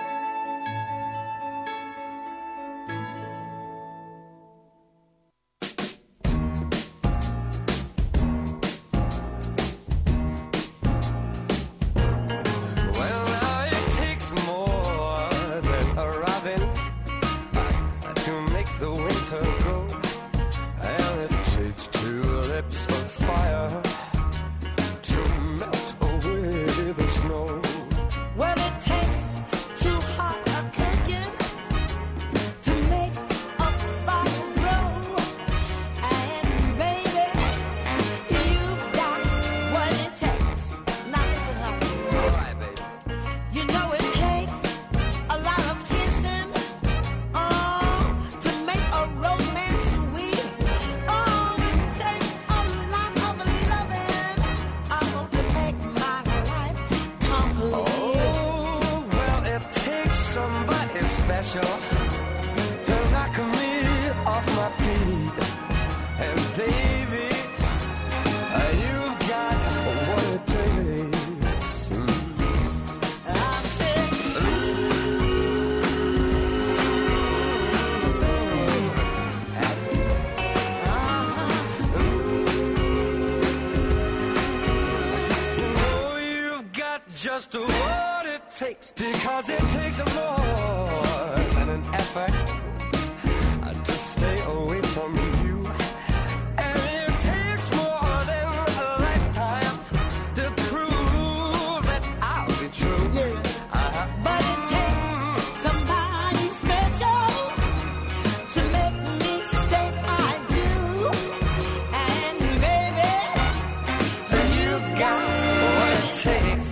Just what it takes, because it takes more than an effort to stay away from you, and it takes more than a lifetime to prove that I'll be true. Yeah. Uh-huh. But it takes somebody special to make me say I do, and baby, you got what it takes.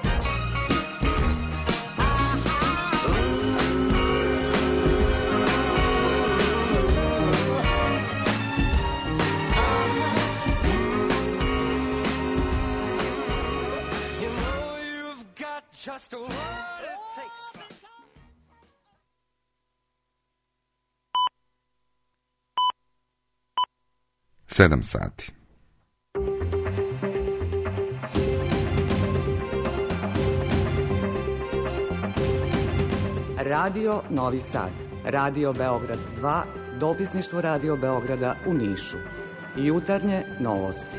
Just what it takes. Sedam sati. Radio Novi Sad, Radio Beograd dva, dopisništvo Radio Beograda u Nišu. Jutarnje novosti.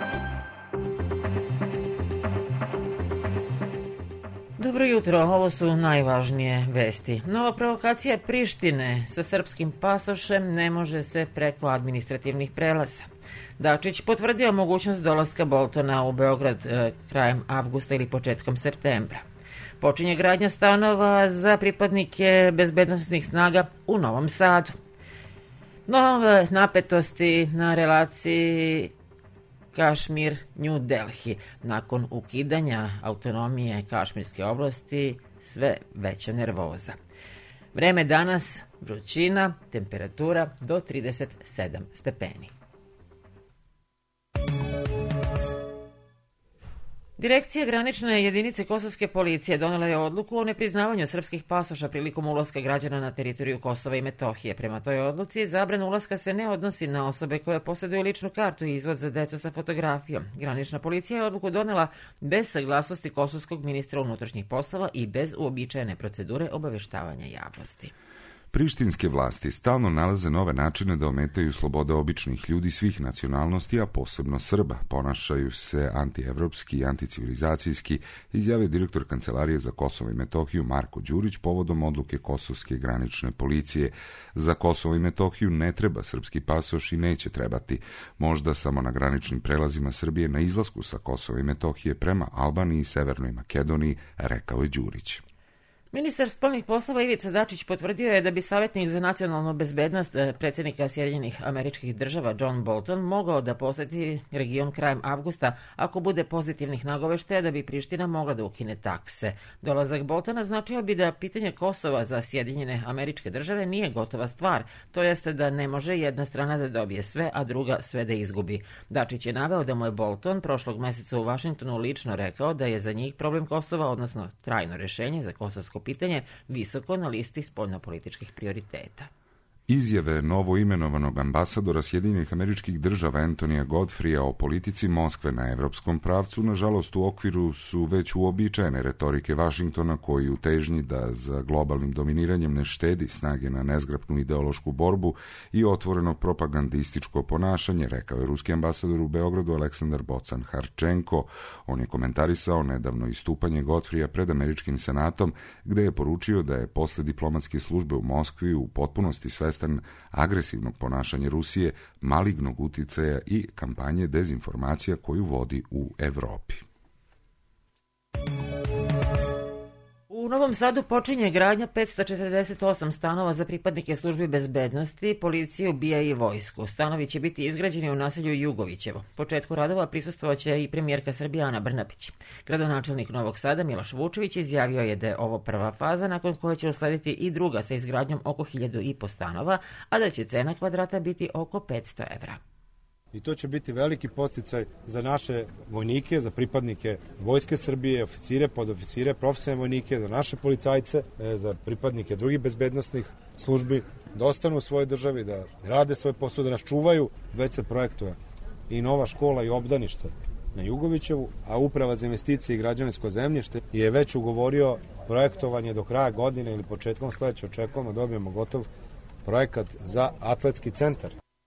Dobro jutro, ovo su najvažnije vesti. Nova provokacija Prištine sa srpskim pasošem ne može se preko administrativnih prelaza. Dačić potvrdio mogućnost dolaska Boltona u Beograd e, krajem avgusta ili početkom septembra. Počinje gradnja stanova za pripadnike bezbednosnih snaga u Novom Sadu. Nove napetosti na relaciji Kašmir, New Delhi. Nakon ukidanja autonomije Kašmirske oblasti, sve veća nervoza. Vreme danas, vrućina, temperatura do trideset sedam stepeni. Direkcija granične jedinice kosovske policije donela je odluku o nepriznavanju srpskih pasoša prilikom ulaska građana na teritoriju Kosova i Metohije. Prema toj odluci, zabrana ulaska se ne odnosi na osobe koje posjeduju ličnu kartu i izvod za decu sa fotografijom. Granična policija je odluku donela bez saglasnosti kosovskog ministra unutrašnjih poslova i bez uobičajene procedure obaveštavanja javnosti. Prištinske vlasti stalno nalaze nove načine da ometaju slobode običnih ljudi svih nacionalnosti, a posebno Srba. Ponašaju se antievropski i anticivilizacijski, izjavio direktor Kancelarije za Kosovo i Metohiju Marko Đurić povodom odluke Kosovske granične policije. Za Kosovo i Metohiju ne treba srpski pasoš i neće trebati. Možda samo na graničnim prelazima Srbije na izlasku sa Kosova i Metohije prema Albaniji i Severnoj Makedoniji, rekao je Đurić. Ministar spoljnih poslova Ivica Dačić potvrdio je da bi savjetnik za nacionalnu bezbednost predsjednika Sjedinjenih Američkih Država John Bolton mogao da posjeti region krajem avgusta ako bude pozitivnih nagoveštaja da bi Priština mogla da ukine takse. Dolazak Boltona značio bi da pitanje Kosova za Sjedinjene Američke Države nije gotova stvar, to jeste da ne može jedna strana da dobije sve, a druga sve da izgubi. Dačić je naveo da mu je Bolton prošlog meseca u Vašingtonu lično rekao da je za njih problem Kosova, odnosno trajno rješenje za kosovsko pitanje, visoko na listi spoljnopolitičkih prioriteta. Izjave novoimenovanog ambasadora Sjedinjenih Američkih Država Antonija Godfreya o politici Moskve na evropskom pravcu, nažalost u okviru su već uobičajene retorike Vašingtona, koji u težnji da za globalnim dominiranjem ne štedi snage na nezgrapnu ideološku borbu i otvoreno propagandističko ponašanje, rekao je ruski ambasador u Beogradu Aleksandar Bocan Harčenko. On je komentarisao nedavno istupanje Godfreya pred američkim senatom, gde je poručio da je posle diplomatske službe u Moskvi u potpunosti svestan agresivnog ponašanja Rusije, malignog uticaja i kampanje dezinformacija koju vodi u Evropi. U Novom Sadu počinje gradnja petsto četrdeset osam stanova za pripadnike službi bezbednosti, policiju, B I A i vojsku. Stanovi će biti izgrađeni u naselju Jugovićevo. Početku radova prisustvovaće i premijerka Srbije Ana Brnabić. Gradonačelnik Novog Sada Miloš Vučević izjavio je da je ovo prva faza, nakon koje će uslediti i druga sa izgradnjom oko hiljadu i po stanova, a da će cena kvadrata biti oko petsto evra. I to će biti veliki podsticaj za naše vojnike, za pripadnike Vojske Srbije, oficire, podoficire, profesionalne vojnike, za naše policajce, za pripadnike drugih bezbednosnih službi, da ostanu u svojoj državi, da rade svoj posao, da nas čuvaju. Već se projektuje i nova škola i obdanište na Jugovićevu, a Uprava za investicije i građevinsko zemljište je već ugovorio projektovanje do kraja godine ili početkom sledeće. Očekujemo da dobijemo gotov projekat za atletski centar.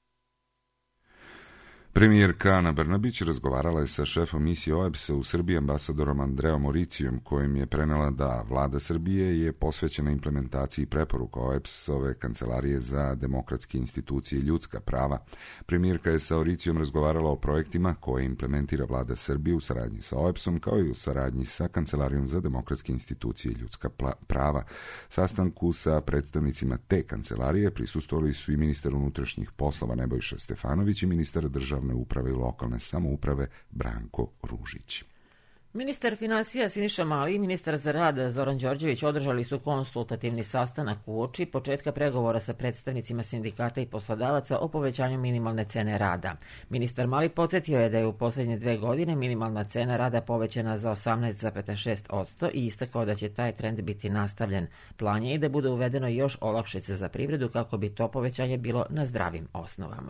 Premijerka Ana Brnabić razgovarala je sa šefom misije O E B S-a u Srbiji, ambasadorom Andreom Mauricijom, kojim je prenela da vlada Srbije je posvećena implementaciji preporuka O E B S-ove Kancelarije za demokratske institucije i ljudska prava. Premijerka je sa Mauricijom razgovarala o projektima koje implementira vlada Srbije u saradnji sa O E B S-om, kao i u saradnji sa Kancelarijom za demokratske institucije i ljudska prava. Sastanku sa predstavnicima te kancelarije prisustvovali su i ministar unutrašnjih poslova Nebojša Stefanović i ministar državne uprave i lokalne samouprave Branko Ružić. Ministar finansija Siniša Mali i ministar za rad Zoran Đorđević održali su konsultativni sastanak uoči početka pregovora sa predstavnicima sindikata i poslodavaca o povećanju minimalne cene rada. Ministar Mali podsjetio je da je u posljednje dve godine minimalna cena rada povećana za osamnaest zarez šest posto i istakao da će taj trend biti nastavljen. Plan je i da bude uvedeno još olakšice za privredu kako bi to povećanje bilo na zdravim osnovama.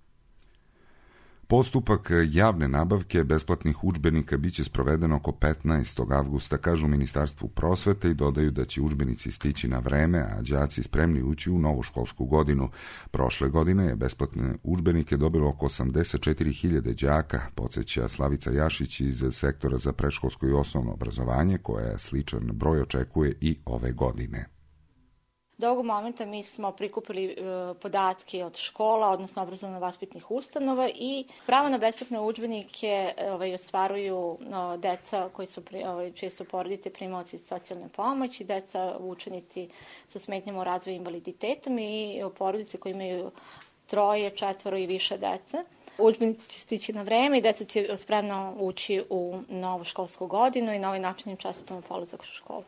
Postupak javne nabavke besplatnih udžbenika biće sproveden oko petnaestog avgusta, kažu u Ministarstvu prosvete, i dodaju da će udžbenici stići na vreme, a đaci spremni ući u novu školsku godinu. Prošle godine je besplatne udžbenike dobilo oko osamdeset četiri hiljade đaka, podsjeća Slavica Jašić iz sektora za predškolsko i osnovno obrazovanje, koja sličan broj očekuje i ove godine. Do ovog momenta mi smo prikupili e, podatke od škola, odnosno obrazovno-vaspitnih ustanova, i pravo na besplatne udžbenike ovaj, ostvaruju no, deca koji su, ovaj, čije su porodice primaoci socijalne pomoći, deca učenici sa smetnjama u razvoju i invaliditetom i porodice koji imaju troje, četvoro i više dece. Udžbenici će stići na vreme i deca će spremno ući u novu školsku godinu i na ovaj način im čestitamo polazak u školu.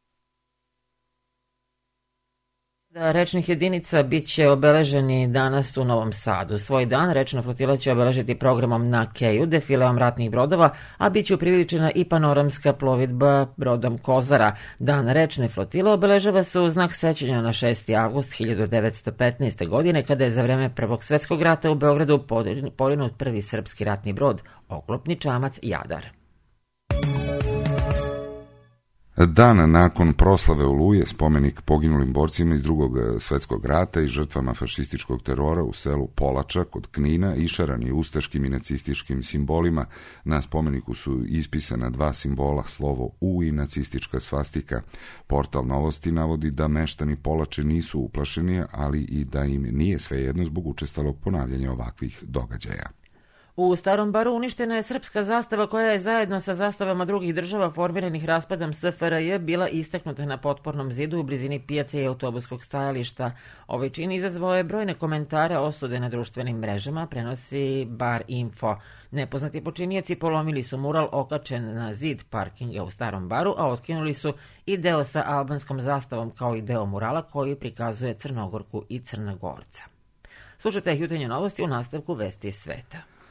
Rečnih jedinica bit će obeleženi danas u Novom Sadu. Svoj dan rečna flotila će obeležiti programom na keju, defileom ratnih brodova, a bit će upriličena i panoramska plovidba brodom Kozara. Dan rečne flotile obeležava se u znak sećanja na šesti avgust hiljadu devetsto petnaeste. godine, kada je za vreme Prvog svjetskog rata u Beogradu porinut prvi srpski ratni brod, oklopni čamac Jadar. Dan nakon proslave Oluje, spomenik poginulim borcima iz Drugog svjetskog rata i žrtvama fašističkog terora u selu Polača kod Knina išaran je ustaškim i nacističkim simbolima. Na spomeniku su ispisana dva simbola, slovo U i nacistička svastika. Portal Novosti navodi da meštani Polače nisu uplašeni, ali i da im nije svejedno zbog učestalog ponavljanja ovakvih događaja. U Starom Baru uništena je srpska zastava koja je zajedno sa zastavama drugih država formiranih raspadom S F R J bila istaknuta na potpornom zidu u blizini pijace i autobuskog stajališta. Ovaj čin izazvao je brojne komentare, osude na društvenim mrežama, prenosi Bar Info. Nepoznati počinioci polomili su mural okačen na zid parkinga u Starom Baru, a otkinuli su i deo sa albanskom zastavom kao i deo murala koji prikazuje Crnogorku i Crnogorca. Slušajte jutarnje novosti u nastavku Vesti iz sveta.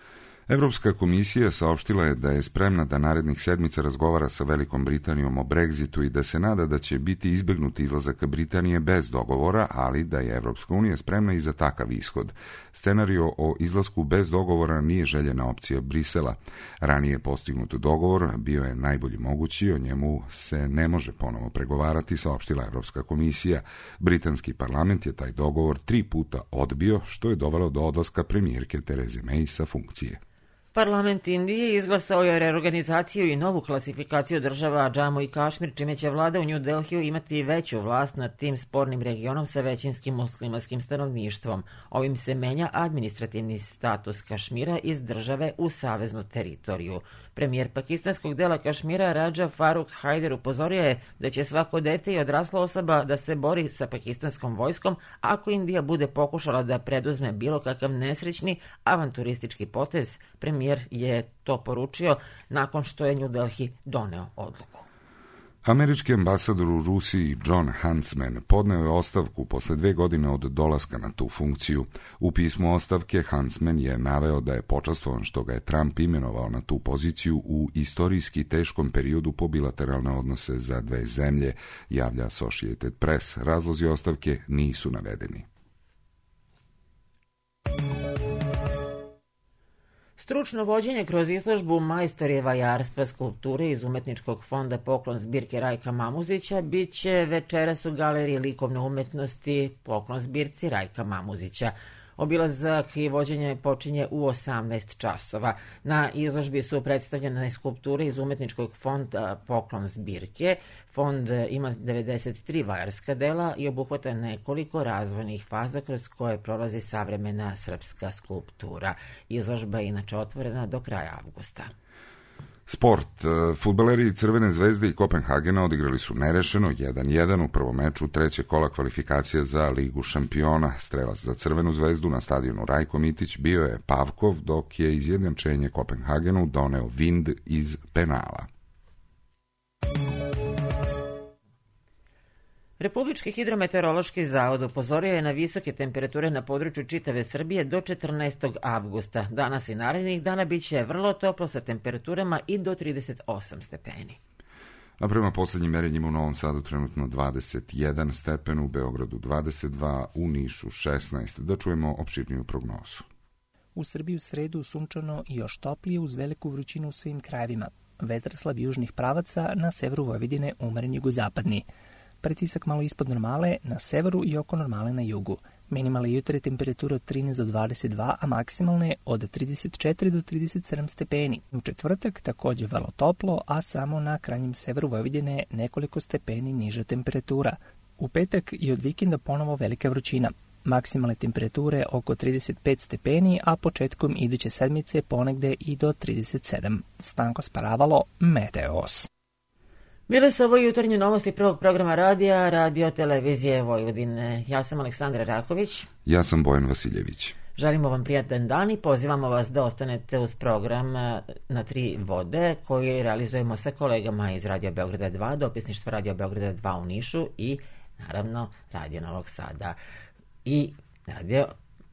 Evropska komisija saopštila je da je spremna da narednih sedmica razgovara sa Velikom Britanijom o Brexitu i da se nada da će biti izbegnut izlazak Britanije bez dogovora, ali da je Evropska unija spremna i za takav ishod. Scenario o izlasku bez dogovora nije željena opcija Brisela. Ranije postignut dogovor bio je najbolji mogući, o njemu se ne može ponovo pregovarati, saopštila Evropska komisija. Britanski parlament je taj dogovor tri puta odbio, što je dovelo do odlaska premijerke Tereze May sa funkcije. Parlament Indije izglasao je reorganizaciju i novu klasifikaciju država Džamu i Kašmir, čime će vlada u New Delhiju imati veću vlast nad tim spornim regionom sa većinskim muslimanskim stanovništvom. Ovim se menja administrativni status Kašmira iz države u saveznu teritoriju. Premijer pakistanskog dela Kašmira Rađa Faruk Hajder upozorio je da će svako dete i odrasla osoba da se bori sa pakistanskom vojskom ako Indija bude pokušala da preduzme bilo kakav nesrećni avanturistički potez. Premijer je to poručio nakon što je New Delhi doneo odluku. Američki ambasador u Rusiji John Huntsman podneo je ostavku posle dve godine od dolaska na tu funkciju. U pismu ostavke Huntsman je naveo da je počastvovan što ga je Trump imenovao na tu poziciju u istorijski teškom periodu po bilateralne odnose za dve zemlje, javlja Associated Press. Razlozi ostavke nisu navedeni. Stručno vođenje kroz izložbu Majstori vajarstva skulpture iz Umetničkog fonda Poklon zbirke Rajka Mamuzića bit će večeras u Galeriji likovne umetnosti Poklon zbirci Rajka Mamuzića. Obilazak i vođenje počinje u osamnaest časova. Na izložbi su predstavljene skulpture iz Umetničkog fonda Poklon zbirke. Fond ima devedeset tri vajarska dela i obuhvata nekoliko razvojnih faza kroz koje prolazi savremena srpska skulptura. Izložba je inače otvorena do kraja avgusta. Sport. Fudbaleri Crvene zvezde i Kopenhagena odigrali su nerešeno jedan jedan u prvom meču trećeg kola kvalifikacije za Ligu šampiona. Strelac za Crvenu zvezdu na stadionu Rajko Mitić bio je Pavkov, dok je izjednačenje Kopenhagenu doneo Vind iz penala. Republički hidrometeorološki zavod upozorio je na visoke temperature na području čitave Srbije do četrnaestog avgusta. Danas i narednih dana bit će vrlo toplo sa temperaturama i do trideset osam stepeni. A prema poslednjim merenjima u Novom Sadu trenutno dvadeset jedan stepen, u Beogradu dvadeset dva, u Nišu šesnaest. Da čujemo opširniju prognozu. U Srbiji u sredu sunčano i još toplije uz veliku vrućinu u svim krajevima. Vetar slab južnih pravaca, na severu Vojvodine umeren jugozapadni. Pritisak malo ispod normale na severu i oko normale na jugu. Minimalne jutre temperatura od trinaest do dvadeset dva, a maksimalne od trideset četiri do trideset sedam stepeni. U četvrtak takođe vrlo toplo, a samo na krajnjem severu Vojvodine nekoliko stepeni niža temperatura. U petak i od vikenda ponovo velika vrućina. Maksimalne temperature oko trideset pet stepeni, a početkom iduće sedmice ponegde i do trideset sedam. Stanko Sparavalo, Meteos. Bile su ovo jutarnje novosti prvog programa radija, radio televizije Vojvodine. Ja sam Aleksandra Raković. Ja sam Bojan Vasiljević. Želimo vam prijatan dan i pozivamo vas da ostanete uz program Na tri vode koji realizujemo sa kolegama iz Radio Beograda dva, dopisništva Radio Beograda dva u Nišu i naravno Radio Novog Sada. I radio...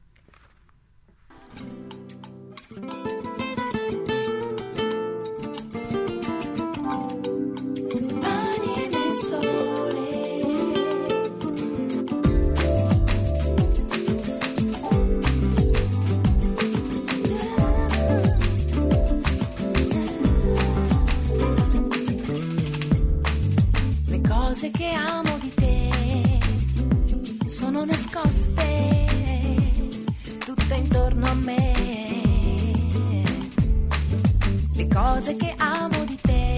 Cose che amo di te sono nascoste tutte intorno a me. Le cose che amo di te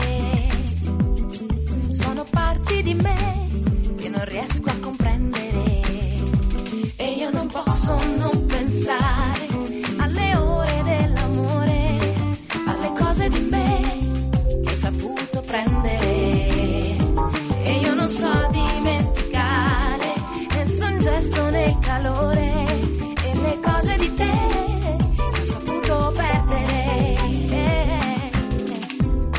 sono parti di me che non riesco a comprendere e io non posso non pensare alle ore dell'amore, alle cose di me che hai saputo prendere. Non so dimenticare nessun gesto né calore e le cose di te ho saputo perdere.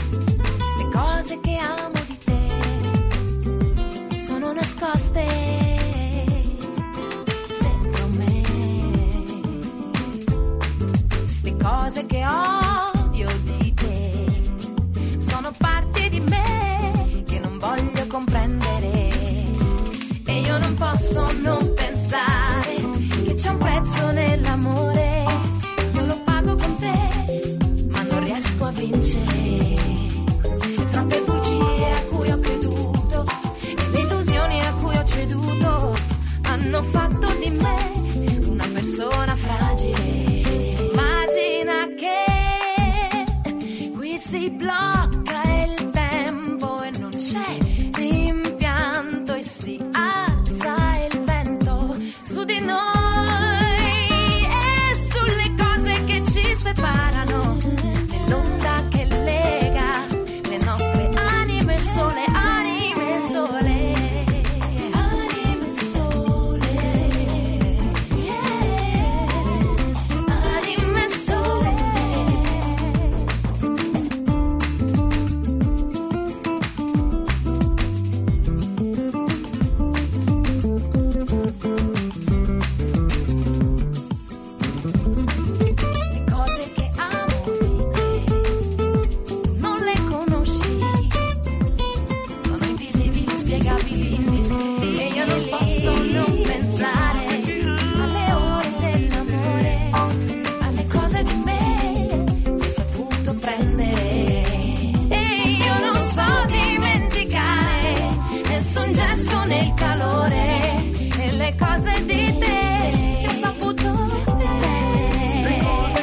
cose che odio di te sono parte di me che non voglio comprendere, e io non posso non pensare che c'è un prezzo nell'amore. Io lo pago con te, ma non riesco a vincere. E troppe bugie a cui ho creduto e le illusioni a cui ho ceduto hanno fatto di me una persona fragile. Immagina che qui si blocca il tempo e non c'è rimpianto e si alza il vento su di noi e sulle cose che ci separano, nell'onda che lega le nostre anime sole, anime sole. Nel calore e le cose di te che ho saputo vedere.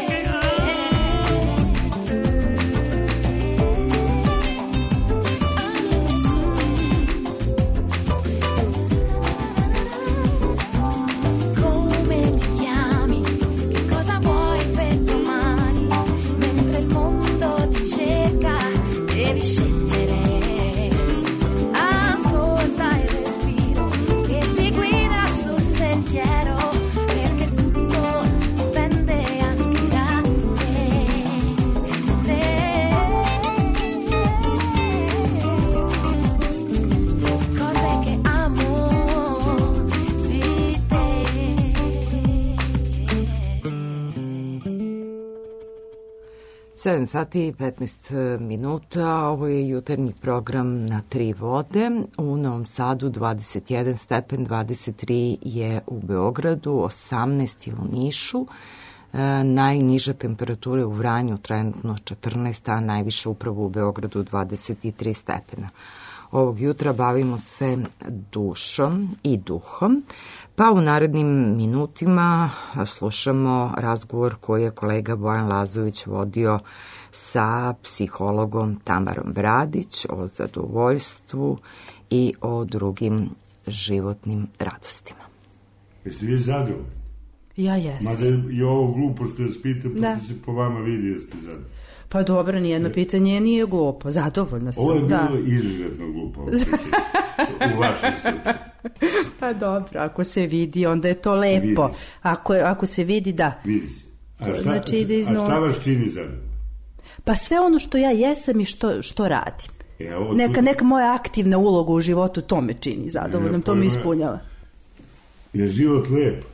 Come ti chiami? Che cosa vuoi per domani? Mentre il mondo ti cerca, devi scegliere. Ascolta il respiro che ti guida sul sentiero, perché tutto dipende anche da te. Cose che amo di te. sedam sati i petnaest minuta, ovo je jutarnji program na tri vode. U Novom Sadu dvadeset jedan stepen, dvadeset tri je u Beogradu, osamnaest je u Nišu. E, najniža temperatura u Vranju trenutno četrnaest, a najviše upravo u Beogradu dvadeset tri stepena. Ovog jutra bavimo se dušom i duhom, pa u narednim minutima slušamo razgovor koji je kolega Bojan Lazović vodio sa psihologom Tamarom Bradić o zadovoljstvu i o drugim životnim radostima. Jeste vi zadovoljni? Ja jesam. Mada je ovo glupo što vas pitam, Da. pošto se po vama vidi da ste zadovoljni. Pa dobro, nijedno pitanje nije glupo. Zadovoljna sam, Ovo je bilo da. izuzetno glupo. ovo pitanje. U vašem slučaju. Pa dobro, ako se vidi, onda je to lepo. Vidi. Ako, ako se vidi, da. Vidi se. A To šta, znači ide a šta iznutra. vas čini zadovoljni? Pa sve ono što ja jesam i što, što radim. E, ovo Neka, tu- neka moja aktivna uloga u životu, to me čini zadovoljnom, E, to me pojma- ispunjava. Je život lep?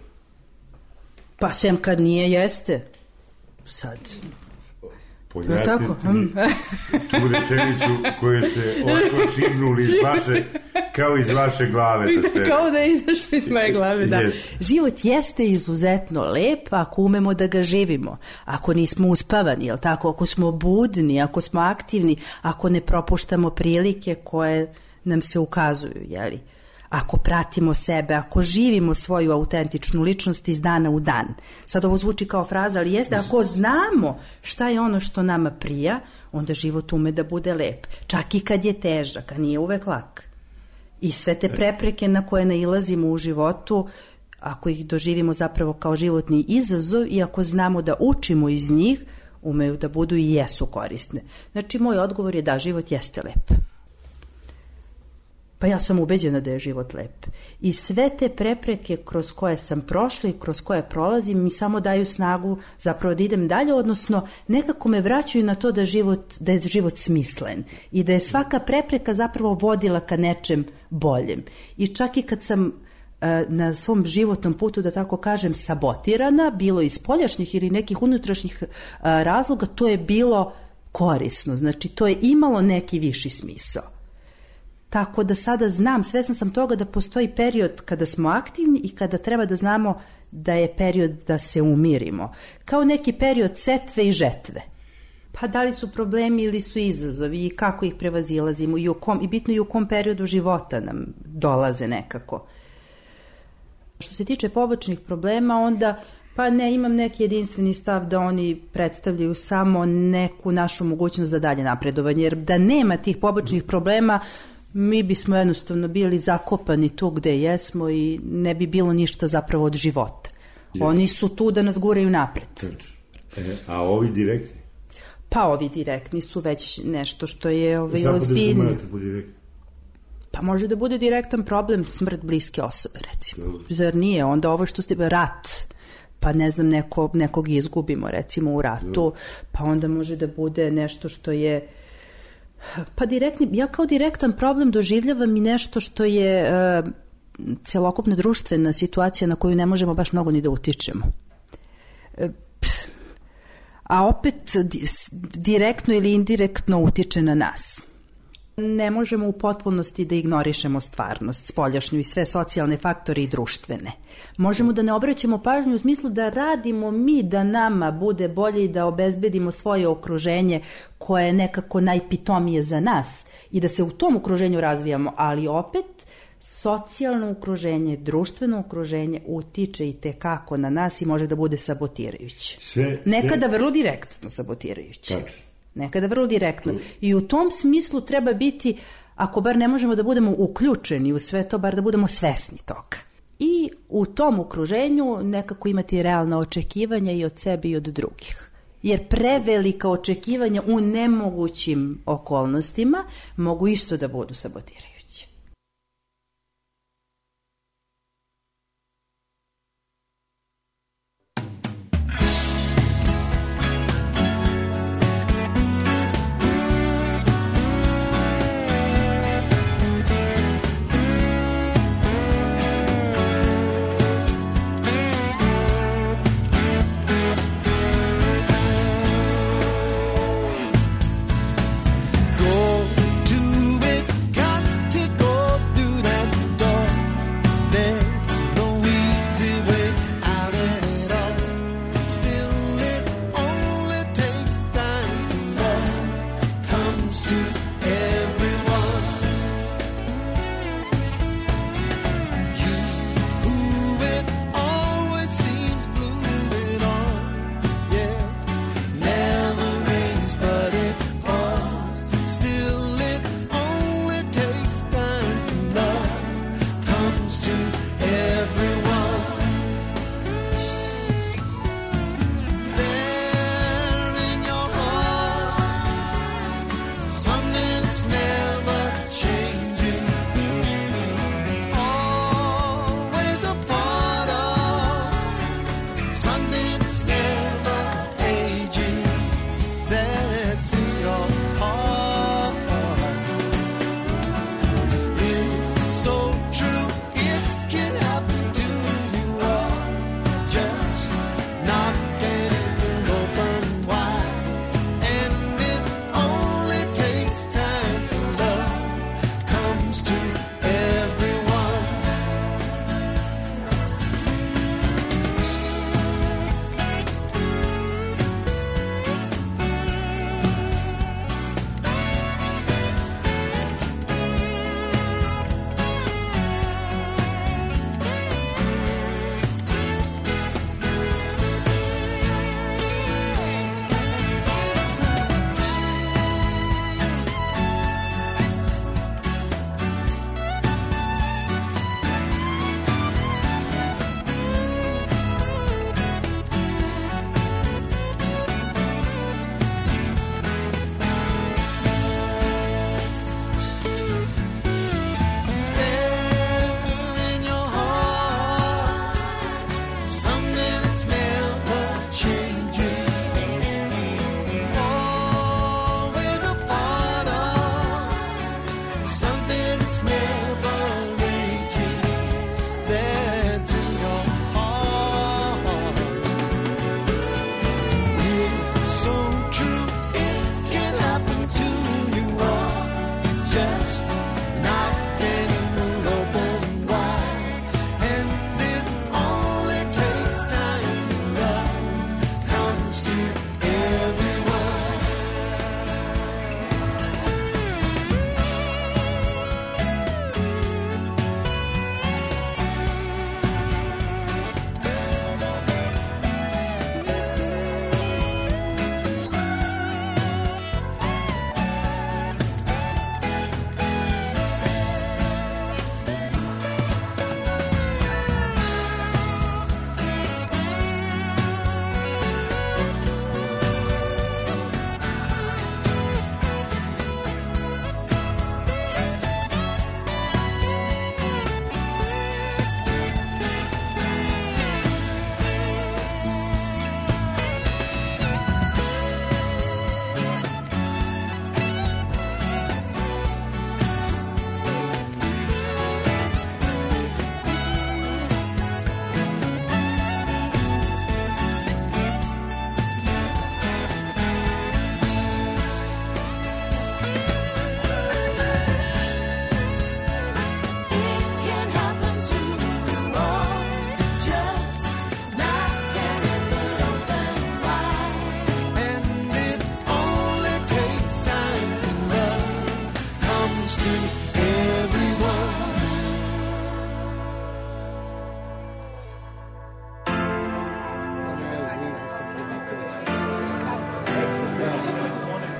Pa sem kad nije, jeste. Sad. Pojasnite tako? mi tu rečenicu koju ste otko šibnuli iz vaše, kao iz vaše glave. Da ste... Kao da je izašlo iz moje glave, da. Yes. Život jeste izuzetno lep ako umemo da ga živimo. Ako nismo uspavani, jel tako? Ako smo budni, ako smo aktivni, ako ne propuštamo prilike koje nam se ukazuju, jeli? Ako pratimo sebe, ako živimo svoju autentičnu ličnost iz dana u dan. Sad ovo zvuči kao fraza, ali jeste, ako znamo šta je ono što nama prija, onda život ume da bude lep. Čak i kad je težak, a nije uvek lak. I sve te prepreke na koje nailazimo u životu, ako ih doživimo zapravo kao životni izazov i ako znamo da učimo iz njih, umeju da budu i jesu korisne. Znači, moj odgovor je da život jeste lep. Pa ja sam ubeđena da je život lep. I sve te prepreke kroz koje sam prošla i kroz koje prolazim mi samo daju snagu zapravo da idem dalje, odnosno nekako me vraćaju na to da, život, da je život smislen i da je svaka prepreka zapravo vodila ka nečem boljem. I čak i kad sam e, na svom životnom putu, da tako kažem, sabotirana, bilo iz spoljašnjih ili nekih unutrašnjih e, razloga, to je bilo korisno, znači to je imalo neki viši smisao. Tako da sada znam, svesna sam toga da postoji period kada smo aktivni i kada treba da znamo da je period da se umirimo. Kao neki period setve i žetve. Pa da li su problemi ili su izazovi i kako ih prevazilazimo i, u kom, i bitno i u kom periodu života nam dolaze nekako. Što se tiče pobočnih problema, onda pa ne, imam neki jedinstveni stav da oni predstavljaju samo neku našu mogućnost za dalje napredovanje, jer da nema tih pobočnih problema, mi bismo jednostavno bili zakopani tu gde jesmo i ne bi bilo ništa zapravo od života. Je. Oni su tu da nas guraju napred. E, a ovi direktni? Pa ovi direktni su već nešto što je ovaj, ozbiljno. Pa može da bude direktan problem smrt bliske osobe, recimo. Dobro. Zar nije? Onda ovo što ste... rat, pa ne znam, neko, nekog izgubimo, recimo, u ratu, Dobro. Pa onda može da bude nešto što je... Pa direktni, ja kao direktan problem doživljavam i nešto što je e, celokupna društvena situacija na koju ne možemo baš mnogo ni da utičemo. E, a opet direktno ili indirektno utiče na nas. Ne možemo u potpunosti da ignorišemo stvarnost, spoljašnju i sve socijalne faktore i društvene. Možemo da ne obraćamo pažnju u smislu da radimo mi da nama bude bolje i da obezbedimo svoje okruženje koje je nekako najpitomije za nas i da se u tom okruženju razvijamo, ali opet socijalno okruženje, društveno okruženje utiče i tekako na nas i može da bude sabotirajuće. Sve, Nekada sve... vrlo direktno sabotirajuće. Tačno. Nekada vrlo direktno. I u tom smislu treba biti, ako bar ne možemo da budemo uključeni u sve to, bar da budemo svesni toga. I u tom okruženju nekako imati realna očekivanja i od sebe i od drugih. Jer prevelika očekivanja u nemogućim okolnostima mogu isto da budu sabotirajući. Go to it, got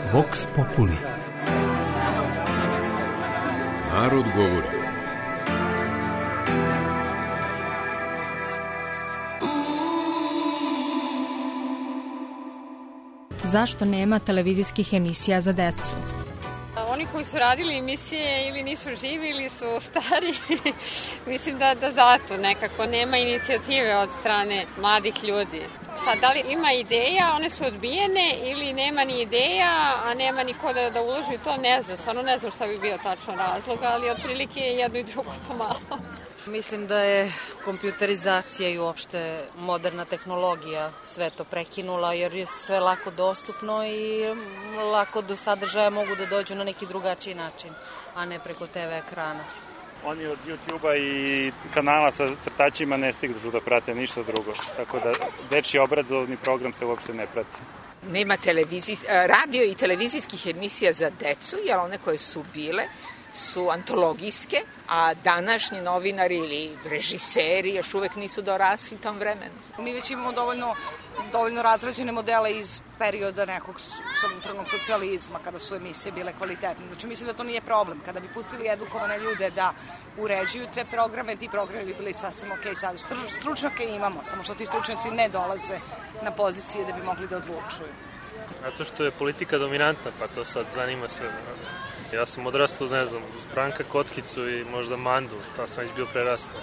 Vox Populi. Narod govori. Zašto nema televizijskih emisija za decu? Oni koji su radili emisije ili nisu živi ili su stari, mislim da, da zato nekako nema inicijative od strane mladih ljudi. Sad, da li ima ideja, one su odbijene ili nema ni ideja, a nema ni ko da, da uloži u to, ne znam, stvarno ne znam šta bi bio tačno razlog, ali otprilike je jedno i drugo pomalo. Mislim da je kompjuterizacija i uopšte moderna tehnologija sve to prekinula, jer je sve lako dostupno i lako do sadržaja mogu da dođu na neki drugačiji način, a ne preko te ve ekrana. Oni od YouTube-a i kanala sa crtačima ne stižu da prate ništa drugo, tako da dečji obrazovni program se uopšte ne prati. Nema televizij, radio i televizijskih emisija za decu, jer one koje su bile su antologijske, a današnji novinari ili režiseri još uvek nisu dorasli tom vremenu. Mi već imamo dovoljno, dovoljno razrađene modele iz perioda nekog samoupravnog socijalizma, kada su emisije bile kvalitetne. Znači, mislim da to nije problem. Kada bi pustili edukovane ljude da uređuju te programe, ti programe bi bili sasvim okej. Sad, stručnjake imamo, samo što ti stručnjaci ne dolaze na pozicije da bi mogli da odlučuju. Zato što je politika dominantna, pa to sad zanima sve. Ja sam odrastao, ne znam, uz Branka Kockicu i možda Mandu, ta sam već bio prerastao.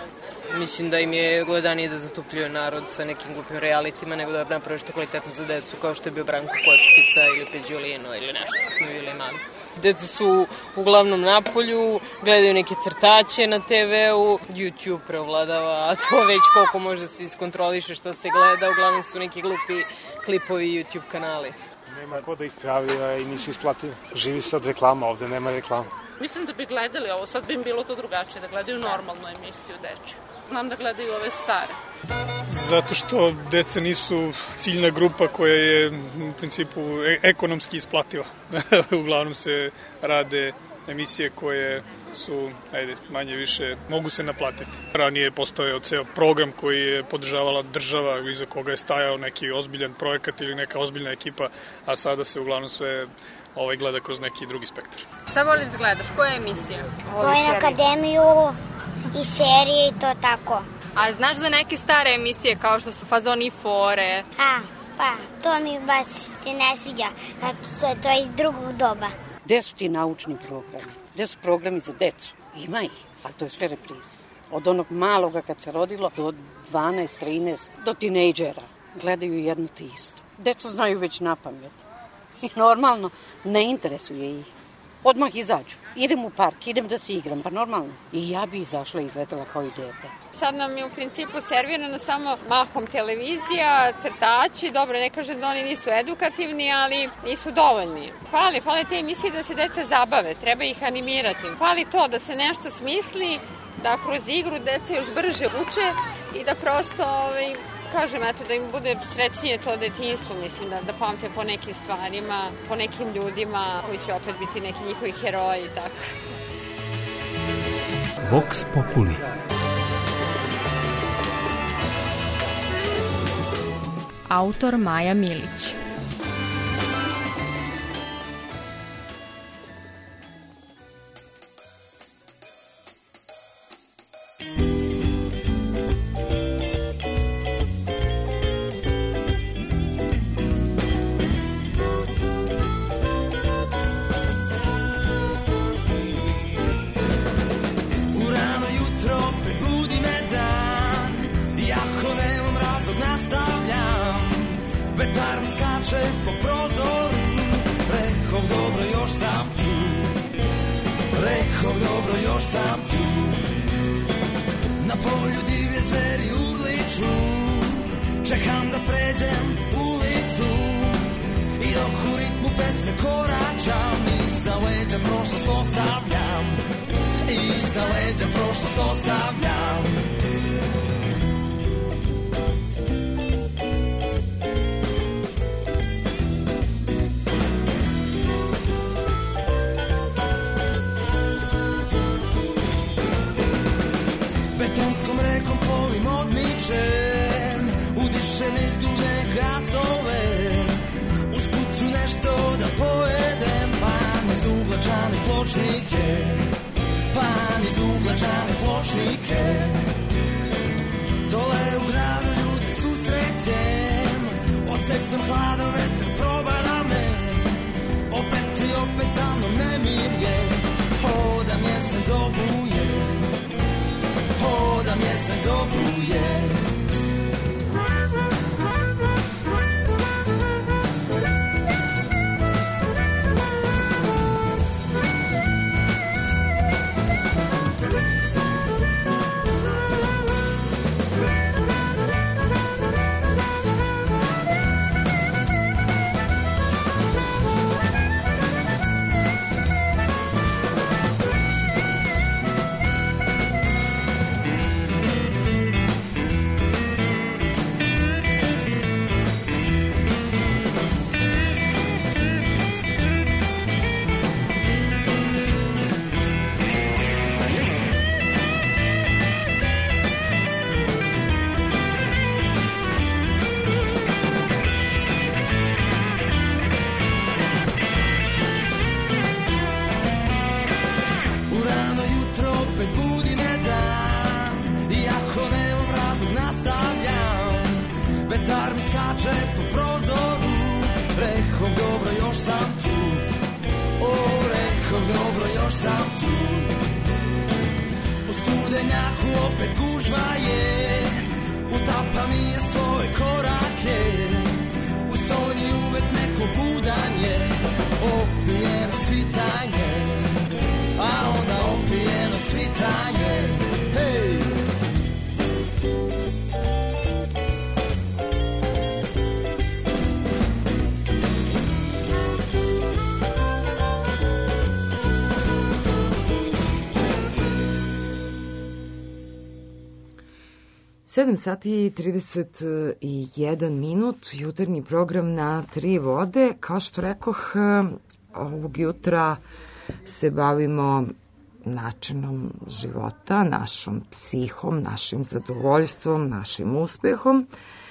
Mislim da im je gledanije da zatupljuju narod sa nekim glupim realitima nego da naprave što kvalitetno za decu, kao što je bio Branko Kockica ili Peđolino ili nešto kako smo bili mali. Deca su uglavnom na polju, gledaju neke crtače na te veu, YouTube preovladava, a to već koliko može se iskontroliše što se gleda, uglavnom su neki glupi klipovi YouTube kanali. Nema ko da ih pravi i nisu isplativi. Živi se od reklama, ovde nema reklama. Mislim da bi gledali ovo, sad bi im bilo to drugačije, da gledaju normalnu emisiju dečju. Znam da gledaju ove stare. Zato što deca nisu ciljna grupa koja je u principu ekonomski isplativa. Uglavnom se rade emisije koje su, ajde, manje više, mogu se naplatiti. Ranije je postojao ceo program koji je podržavala država, iza koga je stajao neki ozbiljan projekat ili neka ozbiljna ekipa, a sada se uglavnom sve ovaj gleda kroz neki drugi spektar. Šta voliš da gledaš? Koja emisija? Vojnu akademiju i serije i to tako. A znaš za neke stare emisije kao što su Fazoni i fore? A, pa, to mi baš se ne sviđa, zato to je iz drugog doba. Gde su ti naučni programi? Gde su programi za decu? Ima ih, ali to je sve repriza. Od onog maloga kad se rodilo do dvanaest, trinaest, do tinejdžera. Gledaju jedno te isto. Decu znaju već na pamet. I normalno, ne interesuje ih. Odmah izađu. Idem u park, idem da se igram, pa normalno. I ja bi izašla i izletela kao i dete. Sad nam je u principu servirano samo mahom televizija, crtači, dobro, ne kažem da oni nisu edukativni, ali nisu dovoljni. Fali, fali te emisije da se deca zabave, treba ih animirati. Fali to da se nešto smisli, da kroz igru deca još brže uče i da prosto, ovaj, kažem, eto, da im bude srećnije to detinjstvo, mislim, da, da pamte po nekim stvarima, po nekim ljudima koji će opet biti neki njihovi heroji i tako. Vox Populi. Autor Maja Milić. po prozoru. Rekao dobro, još sam tu. Rekao dobro, još sam tu. Na polju divlje zveri urliču. Čekam da pređem ulicu. I dok u ritmu pesme koračam, i sa leđa prošlost ostavljam. I sa leđa prošlost ostavljam. Betonskom rekom povim odmičem, udišem izduvne gasove. Usput ću nešto da pojem. zvučnike, pa niz uglačane pločnike. Dole u gradu ljudi susrećem, osjećam hladan vetar probara me. Opet i opet sa mnom nemirje, hodam jesen dobruje, hodam jesen dobruje. sedam sati i trideset jedan minut, jutarnji program na Tri vode. Kao što rekoh, ovog jutra se bavimo načinom života, našom psihom, našim zadovoljstvom, našim uspehom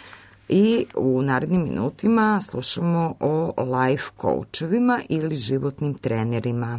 i u narednim minutima slušamo o life coachevima ili životnim trenerima.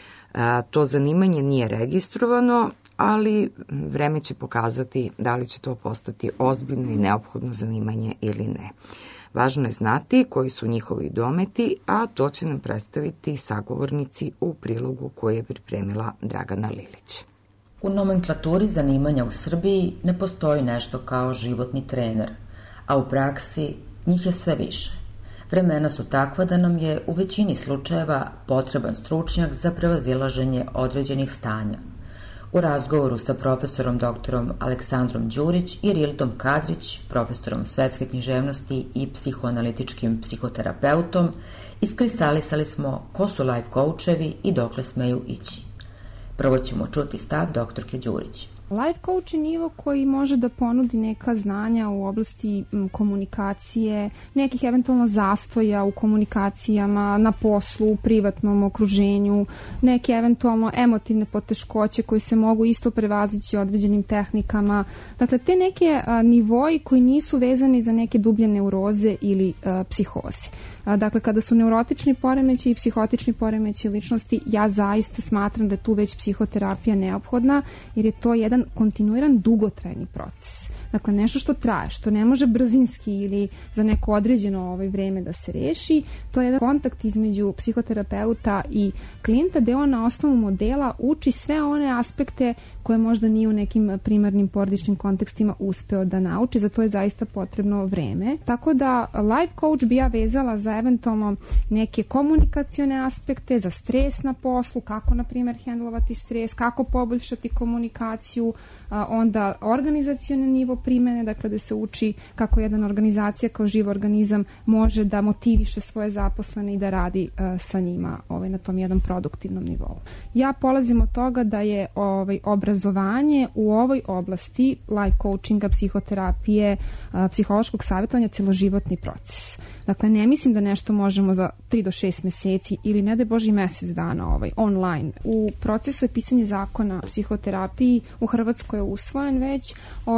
To zanimanje nije registrovano, ali vreme će pokazati da li će to postati ozbiljno i neophodno zanimanje ili ne. Važno je znati koji su njihovi dometi, a to će nam predstaviti sagovornici u prilogu koji je pripremila Dragana Lilić. U nomenklaturi zanimanja u Srbiji ne postoji nešto kao životni trener, a u praksi njih je sve više. Vremena su takva da nam je u većini slučajeva potreban stručnjak za prevazilaženje određenih stanja. U razgovoru sa profesorom doktorom Aleksandrom Đurić i Rildom Kadrić, profesorom svetske književnosti i psihoanalitičkim psihoterapeutom, iskristalisali smo ko su life coachevi i dokle smeju ići. Prvo ćemo čuti stav doktorke Đurić. Life coach je nivo koji može da ponudi neka znanja u oblasti komunikacije, nekih eventualno zastoja u komunikacijama, na poslu, u privatnom okruženju, neke eventualno emotivne poteškoće koje se mogu isto prevazići određenim tehnikama. Dakle, te neke a, nivoji koji nisu vezani za neke dublje neuroze ili a, psihoze. A, dakle, kada su neurotični poremeći i psihotični poremeći ličnosti, ja zaista smatram da je tu već psihoterapija neophodna, jer je to jedan kontinuiran dugotrajni proces. Dakle, nešto što traje, što ne može brzinski ili za neko određeno ovaj vreme da se reši, to je jedan kontakt između psihoterapeuta i klijenta, gde on na osnovu modela uči sve one aspekte koje možda nije u nekim primarnim porodičnim kontekstima uspeo da nauči, za to je zaista potrebno vreme. Tako da life coach bi ja vezala za eventualno neke komunikacione aspekte, za stres na poslu, kako na primjer hendlovati stres, kako poboljšati komunikaciju, onda organizacioni nivo primene, dakle da se uči kako jedna organizacija kao živ organizam može da motiviše svoje zaposlene i da radi uh, sa njima ovaj, na tom jednom produktivnom nivou. Ja polazim od toga da je ovaj, obrazovanje u ovoj oblasti life coachinga, psihoterapije, uh, psihološkog savjetovanja celoživotni proces. Dakle, ne mislim da nešto možemo za tri do šest meseci ili ne da je Boži mesec dana ovaj, online. U procesu je pisanje zakona o psihoterapiji, u Hrvatskoj je usvojen već, ovi sad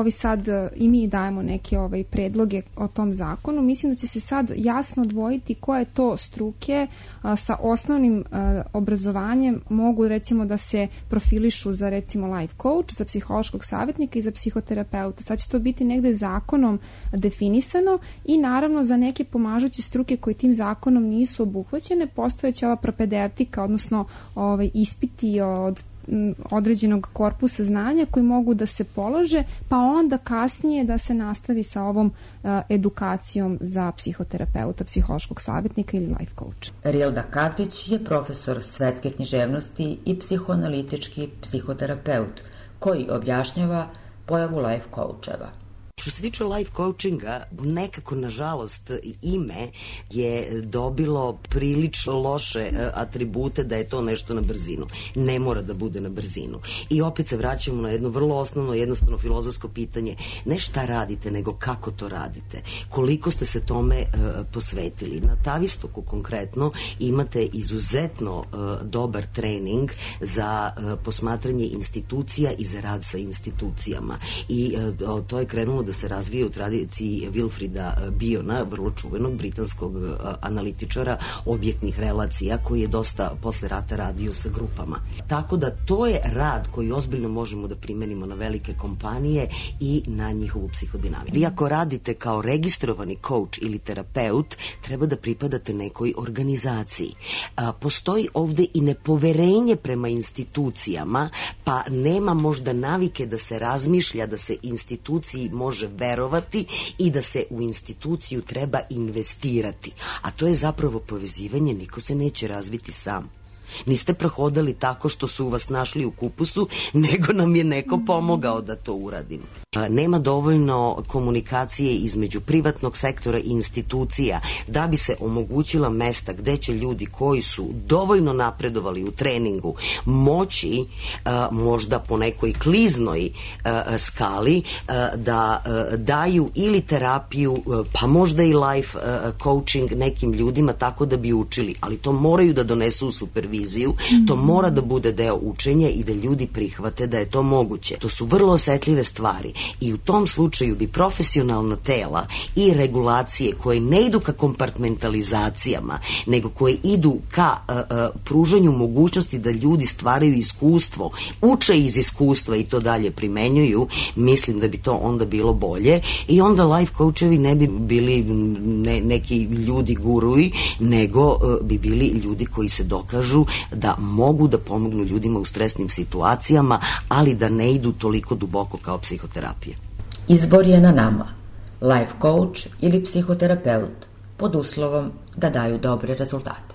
sad uh, i mi dajemo neke ovaj, predloge o tom zakonu, mislim da će se sad jasno odvojiti koje to struke uh, sa osnovnim uh, obrazovanjem mogu recimo da se profilišu za recimo life coach, za psihološkog savjetnika i za psihoterapeuta. Sad će to biti negde zakonom definisano i naravno za neke pomažuće struke koji tim zakonom nisu obuhvaćene, postojeće ova propedeutika, odnosno ovaj, ispiti od određenog korpusa znanja koji mogu da se polože, pa onda kasnije da se nastavi sa ovom uh, edukacijom za psihoterapeuta, psihološkog savjetnika ili life coach. Rilda Kadrić je profesor svetske književnosti i psihoanalitički psihoterapeut koji objašnjava pojavu life coacheva. Što se tiče life coachinga, nekako, nažalost, ime je dobilo prilično loše atribute da je to nešto na brzinu. Ne mora da bude na brzinu. I opet se vraćamo na jedno vrlo osnovno, jednostavno filozofsko pitanje. Ne šta radite, nego kako to radite. Koliko ste se tome uh, posvetili. Na Tavistoku konkretno imate izuzetno uh, dobar trening za uh, posmatranje institucija i za rad sa institucijama. I uh, to je krenulo da se razvije u tradiciji Wilfrida Biona, vrlo čuvenog britanskog analitičara objektnih relacija, koji je dosta posle rata radio sa grupama. Tako da to je rad koji ozbiljno možemo da primenimo na velike kompanije i na njihovu psihodinamiku. Vi ako radite kao registrovani coach ili terapeut, treba da pripadate nekoj organizaciji. A, postoji ovde i nepoverenje prema institucijama, pa nema možda navike da se razmišlja da se instituciji može verovati i da se u instituciju treba investirati. A to je zapravo povezivanje, niko se neće razviti sam. Niste prohodali tako što su vas našli u kupusu, nego nam je neko pomogao da to uradimo. Nema dovoljno komunikacije između privatnog sektora i institucija da bi se omogućila mesta gde će ljudi koji su dovoljno napredovali u treningu moći a, možda po nekoj kliznoj a, skali a, da a, daju ili terapiju, a, pa možda i life a, coaching nekim ljudima tako da bi učili, ali to moraju da donesu u superviziju, to mora da bude deo učenja i da ljudi prihvate da je to moguće. To su vrlo osetljive stvari. I u tom slučaju bi profesionalna tela i regulacije koje ne idu ka kompartmentalizacijama, nego koje idu ka uh, uh, pružanju mogućnosti da ljudi stvaraju iskustvo, uče iz iskustva i to dalje primenjuju, mislim da bi to onda bilo bolje i onda life coachevi ne bi bili ne, neki ljudi guruji, nego uh, bi bili ljudi koji se dokažu da mogu da pomognu ljudima u stresnim situacijama, ali da ne idu toliko duboko kao psihoterapija. Izbor je na nama, life coach ili psihoterapeut, pod uslovom da daju dobre rezultate.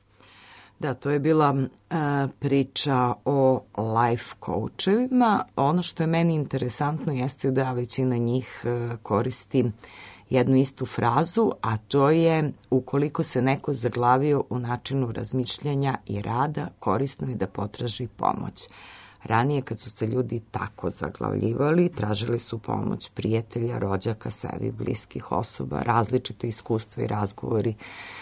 Da, to je bila uh, priča o life coachevima. Ono što je meni interesantno jeste da većina njih uh, koristi jednu istu frazu, a to je ukoliko se neko zaglavio u načinu razmišljanja i rada, korisno je da potraži pomoć. Ranije kad su se ljudi tako zaglavljivali, tražili su pomoć prijatelja, rođaka, sebi, bliskih osoba, različite iskustva i razgovori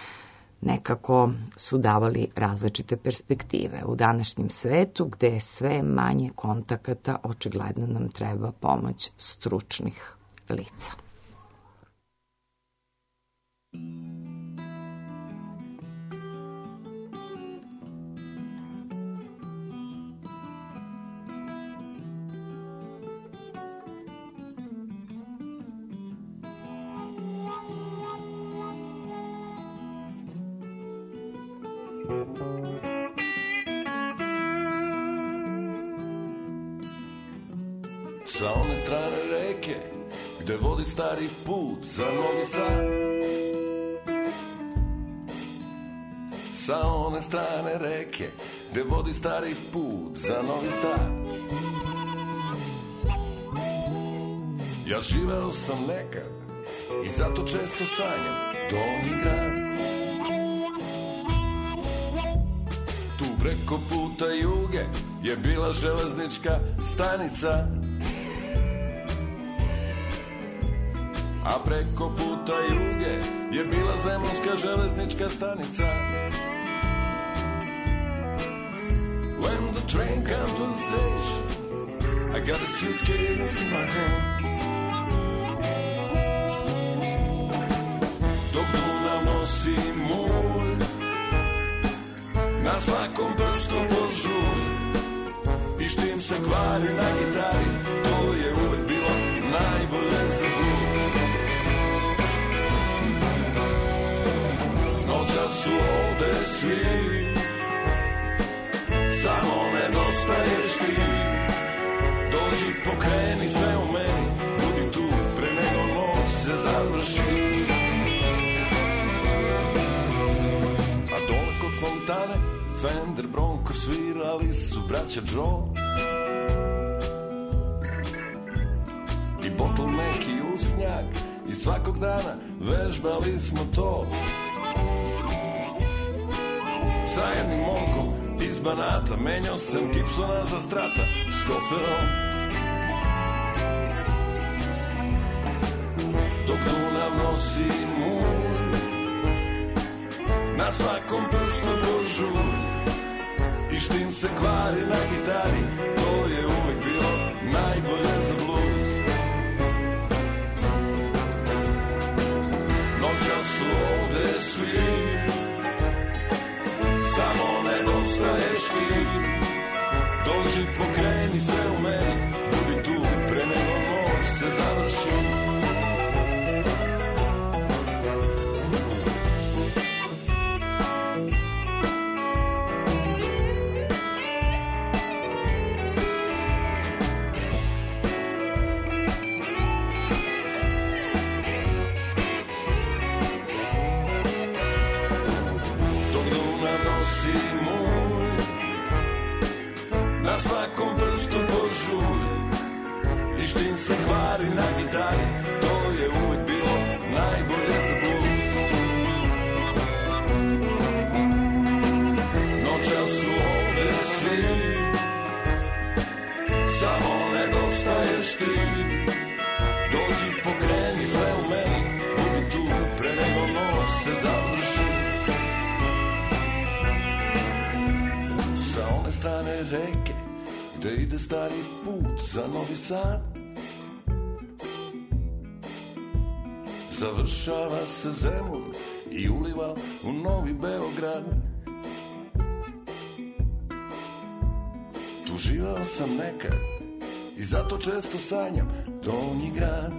nekako su davali različite perspektive. U današnjem svetu, gde je sve manje kontakata, očigledno nam treba pomoć stručnih lica. Sa one strane reke, gde vodi stari put za Novi Sad. Sa one strane reke, gde vodi stari put za Novi Sad. Ja živeo sam nekad i zato često sanjam Donji grad. Tu preko puta juge je bila železnička stanica, a preko puta juge je bila zemunska železnička stanica. When the train comes to the station, I got a suitcase in my hand. na svakom prstu požuri. I štim se kvari na gitari, to je uvek bilo najbolje za blues. Noćas su ovde svi, samo nedostaješ ti. Dođi, pokreni sve u meni, budi tu pre nego noć se završi. A dole kod fontane Fender Bronco svirali su braća Joe i bottleneck i usnjak i svakog dana vežbali smo to. Sa jednim momkom iz Banata menjao sam Gibsona za Strata s koferom. Dok Dunav nosi mur, na svakom prstu požuri. I štim se kvari na gitari, to je uvek bilo najbolje za blues. Noćas su ovde svi, samo nedostaješ ti. Dođi, pokreni sve u meni, budi tu pre nego noć se završi. Na svakom prstu požuri i štim se kvari na gitari, to je uvek bilo najbolje za blues. Noćas su ovde svi, samo nedostaješ ti. Dođi, pokreni sve u meni, budi tu pre nego noć se završi. Sa one strane reke gde ide stari put za Novi Sad, završava se Zemun i uliva u Novi Beograd. Tu živao sam nekad i zato često sanjam Donji grad.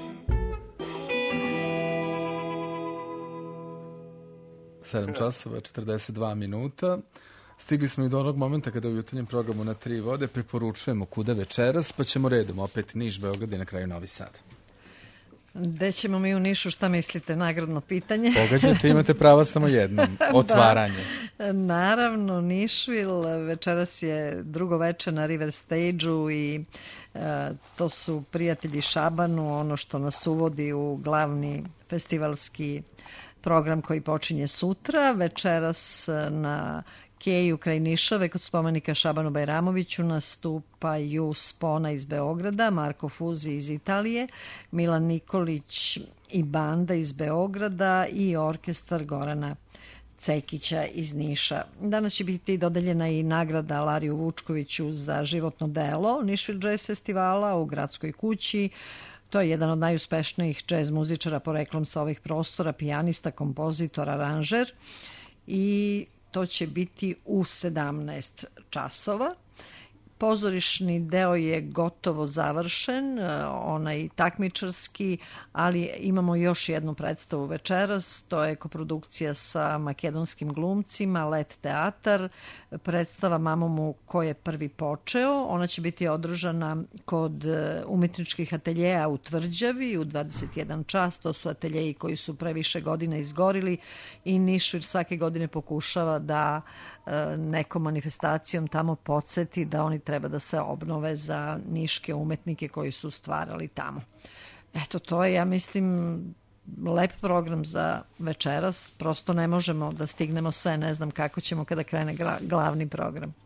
sedam časova, četrdeset dva minuta. Stigli smo i do onog momenta kada u jutarnjem programu na Tri vode preporučujemo kuda večeras, pa ćemo redom opet Niš, Beograd i na kraju Novi Sad. Gde ćemo mi u Nišu, šta mislite, nagradno pitanje? Pogađate, imate prava samo jednom, otvaranje. Da, naravno, Nišvil, večeras je drugo veče na River Stage-u i e, to su prijatelji Šabanu, ono što nas uvodi u glavni festivalski program koji počinje sutra. Večeras na Keju kraj Nišave kod spomenika Šabanu Bajramoviću nastupaju Spona iz Beograda, Marko Fuzi iz Italije, Milan Nikolić i banda iz Beograda i orkestar Gorana Cekića iz Niša. Danas će biti dodeljena i nagrada Lariju Vučkoviću za životno delo Nišvil Jazz Festivala u Gradskoj kući. To je jedan od najuspešnijih džez muzičara poreklom sa ovih prostora, pijanista, kompozitor, aranžer i to će biti u sedamnaest časova. Pozorišni deo je gotovo završen, onaj takmičarski, ali imamo još jednu predstavu večeras, to je koprodukcija sa makedonskim glumcima, Let teatar, predstava Mamomu ko je prvi počeo. Ona će biti održana kod umetničkih ateljeja u Tvrđavi u dvadeset jedan čas, to su ateljeji koji su previše godina izgorili i Nišvil svake godine pokušava da nekom manifestacijom tamo podsjeti da oni treba da se obnove za niške umetnike koji su stvarali tamo. Eto, to je, ja mislim, lep program za večeras. Prosto ne možemo da stignemo sve, ne znam kako ćemo kada krene glavni program.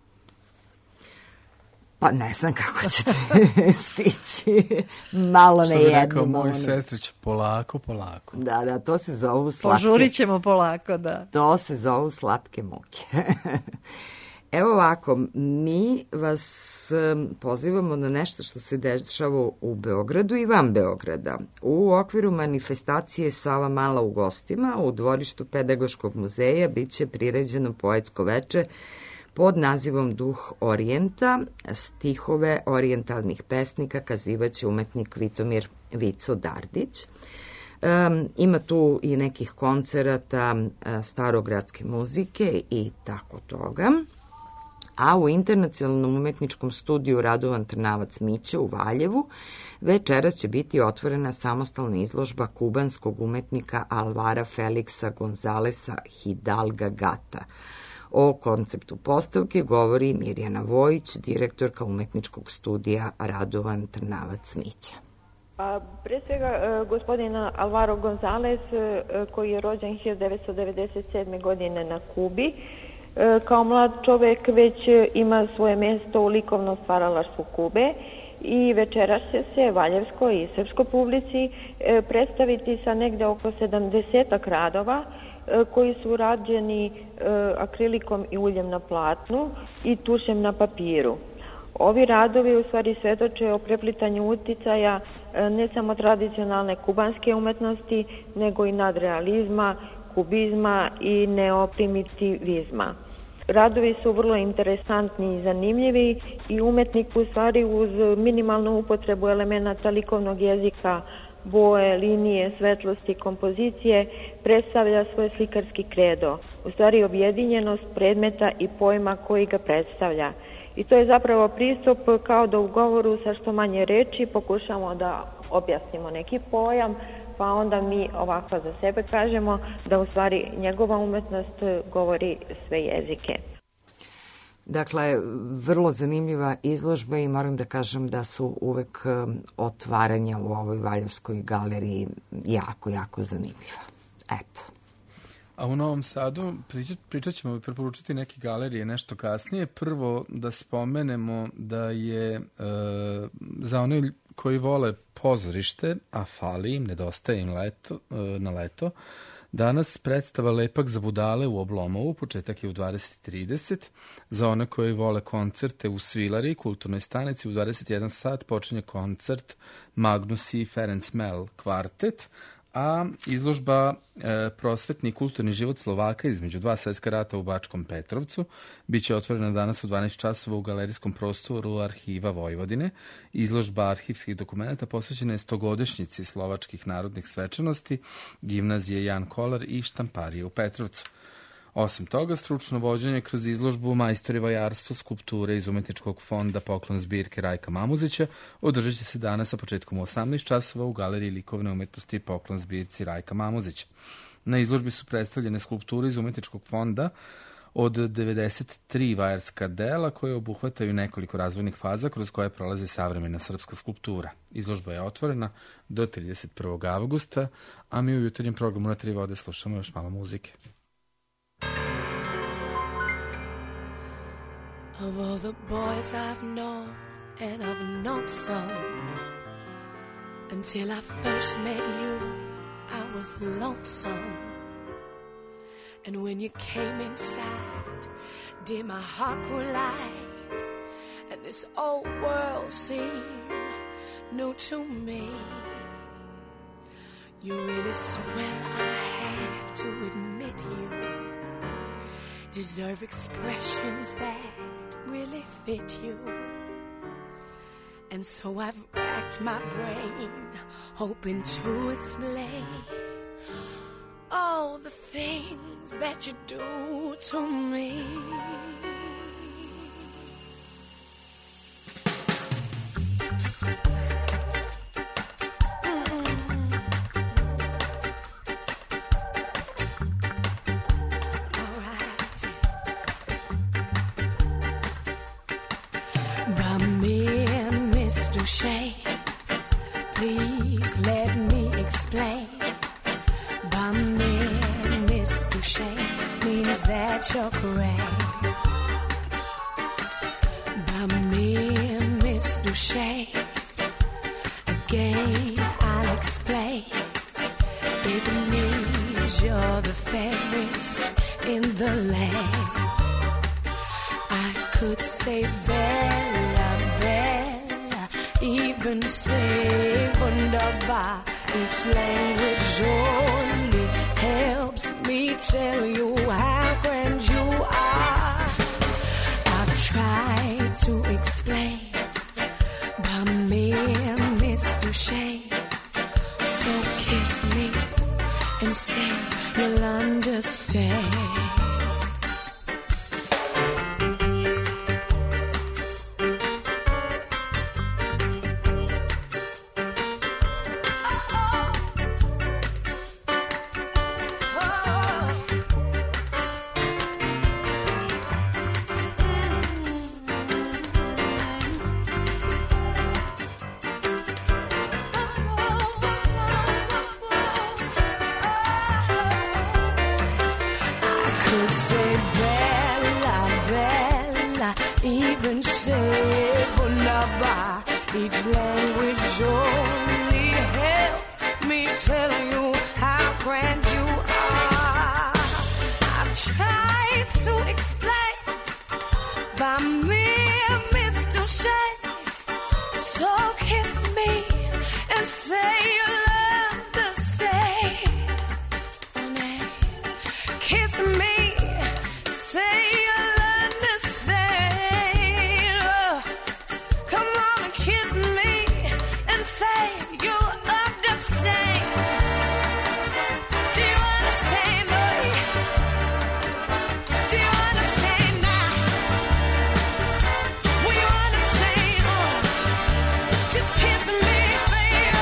Pa ne znam kako ćete stići. Malo ne jedno. Što bi rekao moj sestrić, polako, polako. Da, da, to se zovu slatke. Požurit ćemo polako, da. To se zovu slatke muke. Evo ovako, mi vas pozivamo na nešto što se dešava u Beogradu i van Beograda. U okviru manifestacije Sava Mala u gostima u dvorištu Pedagoškog muzeja biće priređeno poetsko veče pod nazivom Duh Orijenta. Stihove orijentalnih pesnika kazivaće umetnik Vitomir Vico Dardić. Um, ima tu i nekih koncerata uh, starogradske muzike i tako toga. A u Internacionalnom umetničkom studiju Radovan Trnavac Mića u Valjevu večeras će biti otvorena samostalna izložba kubanskog umetnika Alvara Feliksa Gonzalesa Hidalga Gata. O konceptu postavke govori Mirjana Vojić, direktorka umetničkog studija Radovan Trnavac Mića. Pa, pre svega, gospodin Alvaro Gonzales, koji je rođen hiljadu devetsto devedeset sedme. godine na Kubi, kao mlad čovek već ima svoje mesto u likovnom stvaralaštvu Kube i večeras će se valjevskoj i srpskoj publici predstaviti sa negde oko sedamdesetak radova koji su rađeni akrilikom i uljem na platnu i tušem na papiru. Ovi radovi u stvari svedoče o preplitanju uticaja ne samo tradicionalne kubanske umetnosti, nego i nadrealizma, kubizma i neoprimitivizma. Radovi su vrlo interesantni i zanimljivi i umetnik u stvari uz minimalnu upotrebu elemenata likovnog jezika, boje, linije, svetlosti, kompozicije, predstavlja svoj slikarski kredo, u stvari objedinjenost predmeta i pojma koji ga predstavlja. I to je zapravo pristup kao da u govoru sa što manje reči pokušamo da objasnimo neki pojam, pa onda mi ovako za sebe kažemo da u stvari njegova umetnost govori sve jezike. Dakle, vrlo zanimljiva izložba i moram da kažem da su uvek otvaranja u ovoj Valjevskoj galeriji jako, jako zanimljiva. Eto. A u Novom Sadu pričat, pričat ćemo i preporučiti neke galerije nešto kasnije. Prvo da spomenemo da je e, za one koji vole pozorište, a fali im, nedostaje im leto, e, na leto, danas predstava Lepak za budale u Oblomovu, početak je u dvadeset trideset. Za one koji vole koncerte u Svilari, kulturnoj stanici, u dvadeset jedan sat počinje koncert Magnus i Ferenc Mel kvartet, a izložba e, Prosvetni i kulturni život Slovaka između dva svetska rata u Bačkom Petrovcu biće otvorena danas u dvanaest časova u galerijskom prostoru Arhiva Vojvodine. Izložba arhivskih dokumenta posvećena je stogodišnjici slovačkih narodnih svečanosti, gimnazije Jan Kolar i štamparije u Petrovcu. Osim toga, stručno vođenje kroz izložbu Majstori vajarstvo skulpture iz umetničkog fonda Poklon zbirke Rajka Mamuzića održat će se danas sa početkom u osamnaest časova u Galeriji likovne umetnosti Poklon zbirci Rajka Mamuzića. Na izložbi su predstavljene skulpture iz umetničkog fonda od devedeset tri vajarska dela koje obuhvataju nekoliko razvojnih faza kroz koje prolazi savremena srpska skulptura. Izložba je otvorena do trideset prvog avgusta, a mi u jutarnjem programu na Tri vode slušamo još malo muzike. Of all the boys I've known, and I've known some, until I first met you, I was lonesome. And when you came inside, dear, my heart grew light, and this old world seemed new to me. You really swell, I have to admit you deserve expressions that really fit you. And so I've racked my brain, hoping to explain all the things that you do to me. Please let me explain. Bamir, Miss Touché means that you're great. Bamir, Miss Touché. Again, I'll explain. It means you're the fairest in the land. I could say Bella, Bella, even say wunderbar. Each language only helps me tell you how grand you are. I've tried to explain, but mere mystery. So kiss me and say you'll understand. Each language only helps me tell you how grand you are. I've tried to explain by mere mystery. So kiss me and say you'll understand. Kiss me, say you'll understand. Oh, come on and kiss me and say you'll understand. Do you understand, buddy? Do you understand now? Will you understand? Oh, just kiss me, baby.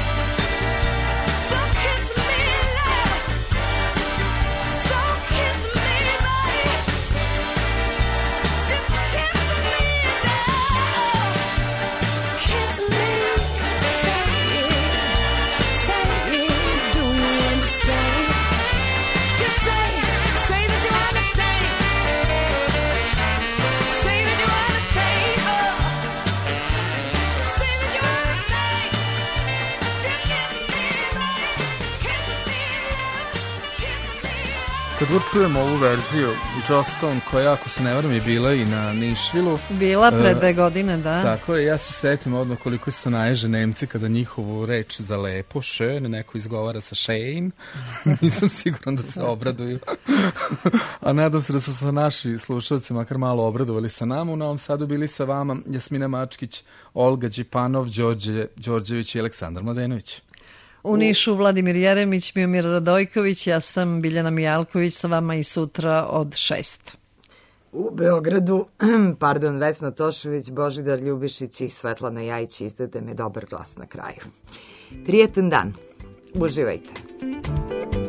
So kiss me, love. So kiss me, buddy. Just kiss me, love. Kiss me, say it, say it. Do you understand? Just say, say that you understand. Say that you understand. Oh, say that you understand. Just kiss me, buddy. Kiss me, love. Kiss me. Kad god čujemo ovu verziju Joss Stone, koja, ako se ne varam, je bila i na Nišvilu. Bila pre E, dve godine, da. Tako je, ja se setim odmah koliko se naježe Nemci kada njihovu reč za lepo, schön, neko izgovara sa Shane. Nisam siguran da se obraduju. A nadam se da su se naši slušalci makar malo obradovali sa nama. U Novom Sadu bili sa vama Jasmina Mačkić, Olga Đipanov, Đorđe Đorđević i Aleksandar Mladenović. U Nišu Vladimir Jeremić, Miomir Radojković, ja sam Biljana Mijalković sa vama i sutra od šest. U Beogradu, pardon, Vesna Tošović, Božidar Ljubišić i Svetlana Jajić, izdate me dobar glas na kraju. Prijetan dan. Uživajte.